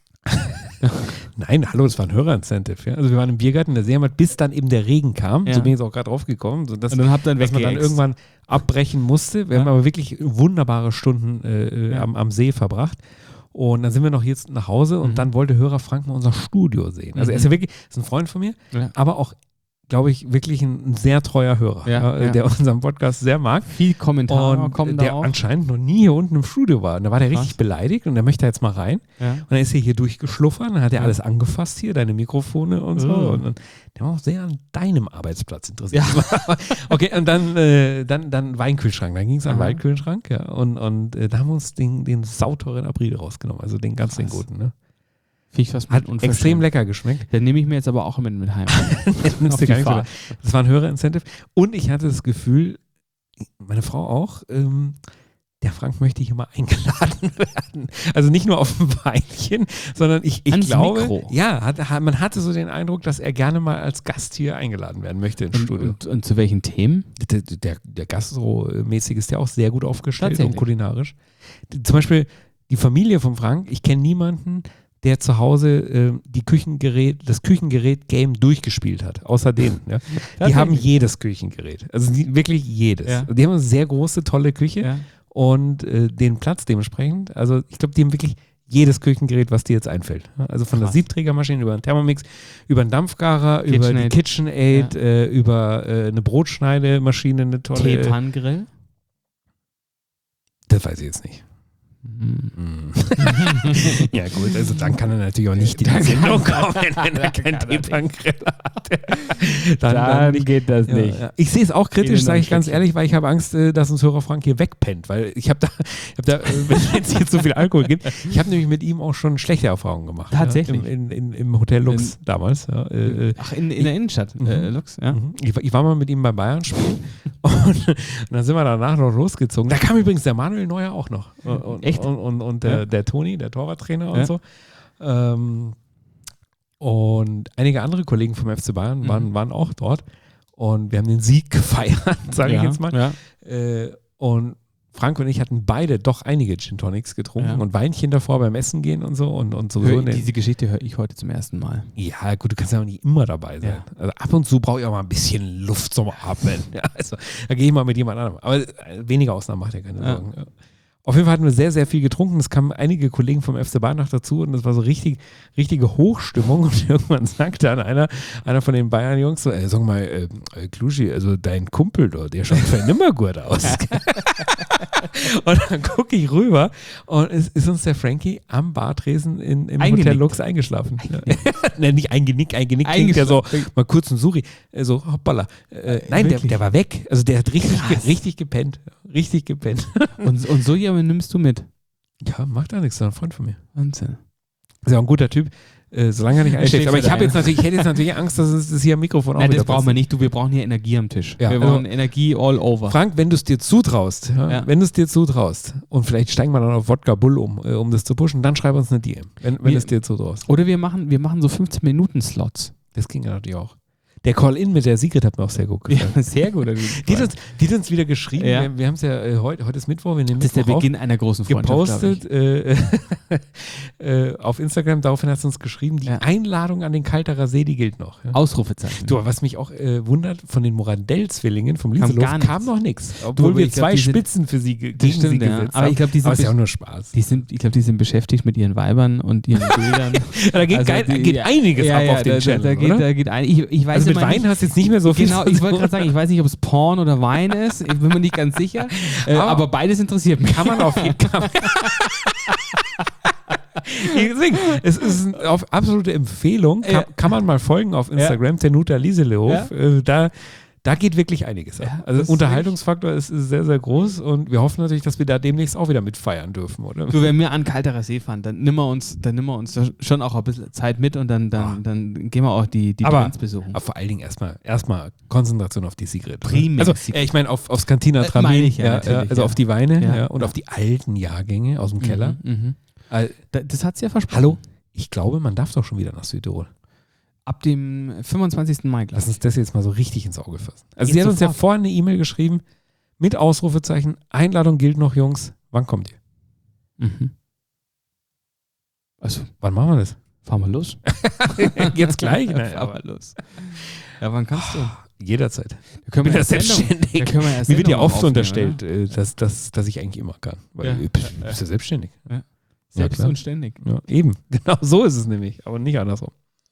nein, hallo, das war ein Hörerincentive. Ja? Also wir waren im Biergarten in der Seeheimat, bis dann eben der Regen kam. Ja. So bin ich jetzt auch gerade drauf gekommen. Sodass, Und dann habt ihr dass man dann weggeext. irgendwann abbrechen musste. Wir haben aber wirklich wunderbare Stunden am See verbracht. Und dann sind wir noch jetzt nach Hause und dann wollte Hörer Frank mal unser Studio sehen. Also er ist ja wirklich, ist ein Freund von mir, aber auch, glaube ich, wirklich ein sehr treuer Hörer, der unseren Podcast sehr mag. Viel Kommentare Und kommen der da auch. anscheinend noch nie hier unten im Studio war. Und da war der richtig beleidigt und der möchte jetzt mal rein. Ja. Und dann ist er hier durchgeschluffert, dann hat er alles angefasst hier, deine Mikrofone und so. Oh. Und der war auch sehr an deinem Arbeitsplatz interessiert. Ja. Okay, und dann Weinkühlschrank. Dann ging es an den Weinkühlschrank, ja. Und da haben wir uns den sauteuren April rausgenommen. Also den ganz den guten, ne? Finde ich fast Hat unverschämt. extrem lecker geschmeckt. Den nehme ich mir jetzt aber auch mit heim. Nimmst Auf du die gar nicht Fahrt. so. Das war ein Hörer-Incentive. Und ich hatte das Gefühl, meine Frau auch, der Frank möchte hier mal eingeladen werden. Also nicht nur auf ein Weinchen, sondern ich Ans glaube, Mikro. ja, man hatte so den Eindruck, dass er gerne mal als Gast hier eingeladen werden möchte ins Studio. Und zu welchen Themen? Der Gastro-mäßig ist ja auch sehr gut aufgestellt und Tatsächlich. kulinarisch. Zum Beispiel die Familie von Frank, ich kenne niemanden, der zu Hause das Küchengerät-Game durchgespielt hat, außer denen. Ja. Die haben jedes Küchengerät, also wirklich jedes. Ja. Die haben eine sehr große, tolle Küche und den Platz dementsprechend. Also ich glaube, die haben wirklich jedes Küchengerät, was dir jetzt einfällt. Also von der Siebträgermaschine über einen Thermomix, über einen Dampfgarer, über die KitchenAid, über eine Brotschneidemaschine, eine tolle. Teepannengrill? Das weiß ich jetzt nicht. Ja gut, also dann kann er natürlich auch nicht in die Sendung kommen, wenn er keinen Teepannengrill hat. Dann geht das nicht. Ja. Ich sehe es auch kritisch, sage ich ganz ehrlich, weil ich habe Angst, dass uns Hörer Frank hier wegpennt, weil ich habe da, wenn es jetzt hier zu viel Alkohol gibt, ich habe nämlich mit ihm auch schon schlechte Erfahrungen gemacht. Tatsächlich? Ja, im Hotel Lux damals. Ja, Ach, in der Innenstadt, Lux, ja. Ich war mal mit ihm beim Bayern-Spiel und dann sind wir danach noch losgezogen. Da kam übrigens der Manuel Neuer auch noch. Echt? Und der Toni, der Torwarttrainer und so. Und einige andere Kollegen vom FC Bayern waren auch dort. Und wir haben den Sieg gefeiert, sage ich jetzt mal. Ja. Und Frank und ich hatten beide doch einige Gin Tonics getrunken und Weinchen davor beim Essen gehen und so. Und sowieso Diese Geschichte höre ich heute zum ersten Mal. ja, gut, du kannst ja auch nicht immer dabei sein. Ja. Also ab und zu brauche ich auch mal ein bisschen Luft zum Atmen. Ja, also, da gehe ich mal mit jemand anderem. Aber weniger Ausnahmen macht ja keine Sorgen. Ja. Auf jeden Fall hatten wir sehr, sehr viel getrunken. Es kamen einige Kollegen vom FC Bayern noch dazu und das war so richtige Hochstimmung. Und irgendwann sagte dann einer von den Bayern-Jungs so, sag mal, Kluschi, also dein Kumpel, der schaut vielleicht nimmer gut aus. Und dann gucke ich rüber und es ist uns der Frankie am Bartresen im Hotel Lux eingeschlafen. Nein, nicht eingenickt klingt ja so, mal kurz ein Suri, so hoppala. Nein, der war weg. Also der hat richtig gepennt. Richtig gepennt. Und so jemanden nimmst du mit? Ja, macht da nichts, das ist ein Freund von mir. Wahnsinn. Ist ja auch ein guter Typ, solange er nicht einschläft. Aber ich hätte jetzt natürlich Angst, dass es das hier am Mikrofon auch Nein, wieder das brauchen wir passiert. nicht. Wir brauchen hier Energie am Tisch. Ja, wir brauchen Energie all over. Frank, wenn du es dir zutraust, und vielleicht steigen wir dann auf Wodka Bull um das zu pushen, dann schreib uns eine DM, wenn du es dir zutraust. Oder wir machen so 15-Minuten-Slots. Das ging ja natürlich auch. Der Call-In mit der Sigrid hat mir auch sehr gut gefallen. Ja, sehr gut. Die hat uns wieder geschrieben. Ja. Wir haben es ja heute ist Mittwoch, wir nehmen Das ist der Mittwoch Beginn einer großen Freundschaft, gepostet auf Instagram, daraufhin hat es uns geschrieben, die Einladung an den Kalterer See, die gilt noch. Ja. Ausrufezeichen. Du, was mich auch wundert, von den Morandell-Zwillingen vom Lieselof kam noch nichts. Obwohl aber wir ich glaub, zwei die sind- Spitzen für sie gegen sie gesetzt Aber ich glaube, die Aber sind, ist ja auch nur Spaß. ich glaube, die sind beschäftigt mit ihren Weibern und ihren Bildern. Da geht, Also geht einiges ab auf dem da Channel, geht oder? ein. Ich weiß Also mit Wein hast du jetzt nicht mehr so viel. Genau, ich wollte gerade sagen, ich weiß nicht, ob es Porn oder Wein ist. Ich bin mir nicht ganz sicher. Aber beides interessiert mich. Kann man auf jeden Fall. Deswegen, es ist eine absolute Empfehlung. Kann man mal folgen auf Instagram, Tenuta Lieselehof. Da geht wirklich einiges ab. Also Unterhaltungsfaktor ist sehr, sehr groß und wir hoffen natürlich, dass wir da demnächst auch wieder mit feiern dürfen, oder? Du, wenn wir an Kalterer See fahren, dann nimm wir uns schon auch ein bisschen Zeit mit und dann gehen wir auch die Prinz besuchen. Aber vor allen Dingen erstmal Konzentration auf die Sigrid. Primär. Also ich meine aufs Cantina Tramin, meine ich natürlich, also auf die Weine und auf die alten Jahrgänge aus dem Keller. Das hat sie ja versprochen. Hallo? Ich glaube, man darf doch schon wieder nach Südtirol. Ab dem 25. Mai, glaube ich. Lass uns das jetzt mal so richtig ins Auge fassen. Also Jetzt sie hat uns ja sofort. vorhin eine E-Mail geschrieben mit Ausrufezeichen, Einladung gilt noch, Jungs. Wann kommt ihr? Also, Wann machen wir das? fahren wir los. Jetzt gleich? Fahren wir los. Ja, wann kannst du? Jederzeit. Da können Ich bin wir ja selbstständig. Mir wird ja oft unterstellt, dass ich eigentlich immer kann. Weil du bist ja selbstständig. Selbst klar. und ständig. Ja, eben. Genau so ist es nämlich, aber nicht andersrum.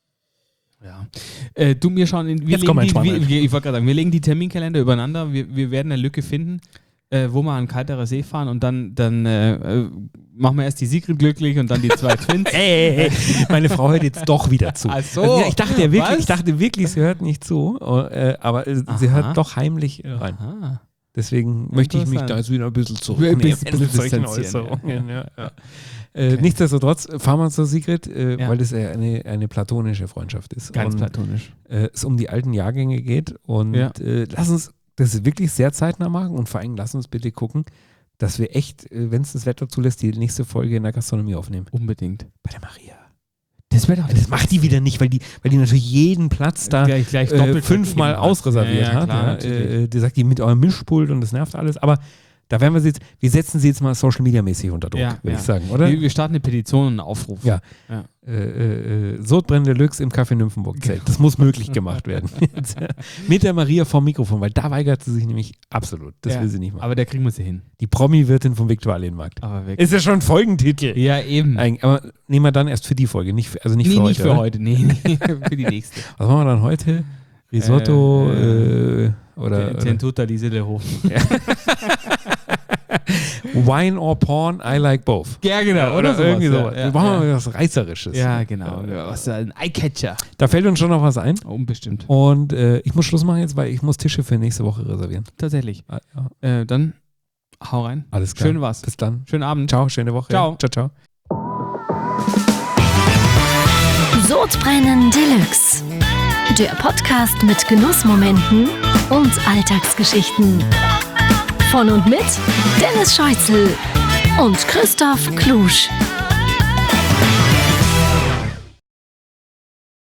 Ja. Du, mir schauen, ich wollte gerade sagen, wir legen die Terminkalender übereinander. Wir werden eine Lücke finden, wo wir an Kalterer See fahren und dann machen wir erst die Sigrid glücklich und dann die zwei Twins. Ey, meine Frau hört jetzt doch wieder zu. Ach so. Also, ja, ich dachte wirklich, sie hört nicht zu, aber sie hört doch heimlich rein. Aha. Deswegen möchte ich mich da jetzt wieder ein bisschen zurücknehmen. Bisschen solchen distanzieren, Äußerungen. Ja. Nichtsdestotrotz fahren wir zur Sigrid, weil das ja eine platonische Freundschaft ist. Ganz und platonisch. es um die alten Jahrgänge geht. Und lass uns das wirklich sehr zeitnah machen und vor allem lass uns bitte gucken, dass wir echt, wenn es das Wetter zulässt, die nächste Folge in der Gastronomie aufnehmen. Unbedingt. Bei der Maria. Das wird auch Das macht die wieder nicht, weil die natürlich jeden Platz da gleich doppelt 5-mal vergeben hat. ausreserviert Ja, hat. klar, Ja. natürlich. Die sagt, die mit eurem Mischpult und das nervt alles. Aber da werden wir setzen sie jetzt mal Social Media mäßig unter Druck, würde ich sagen, oder? Wir starten eine Petition und einen Aufruf. Ja. Sodbrennen Deluxe im Café Nymphenburg-Zelt. Das muss möglich gemacht werden. Mit der Maria vom Mikrofon, weil da weigert sie sich nämlich absolut. Das will sie nicht machen. Aber da kriegen wir sie hin. Die Promi-Wirtin vom Viktualienmarkt. Aber wirklich. Ist ja schon ein Folgentitel. Ja, eben. Eigentlich, aber nehmen wir dann erst für die Folge, nicht für heute. Nicht für oder? heute, nee, für die nächste. Was machen wir dann heute? Risotto oder Tenuta Lieselehof. Wine or Porn, I like both. Ja, genau. Oder irgendwie sowas. Ja, Wir machen mal was Reißerisches. Ja, genau. Was ein Eyecatcher. Da fällt uns schon noch was ein. Unbestimmt. Und ich muss Schluss machen jetzt, weil ich muss Tische für nächste Woche reservieren. Tatsächlich. Ja. Dann hau rein. Alles klar. Schön war's. Bis dann. Schönen Abend. Ciao, schöne Woche. Ciao. Ciao, ciao. Sodbrennen Deluxe. Der Podcast mit Genussmomenten und Alltagsgeschichten. Von und mit Dennis Scheuzel und Christoph Klusch.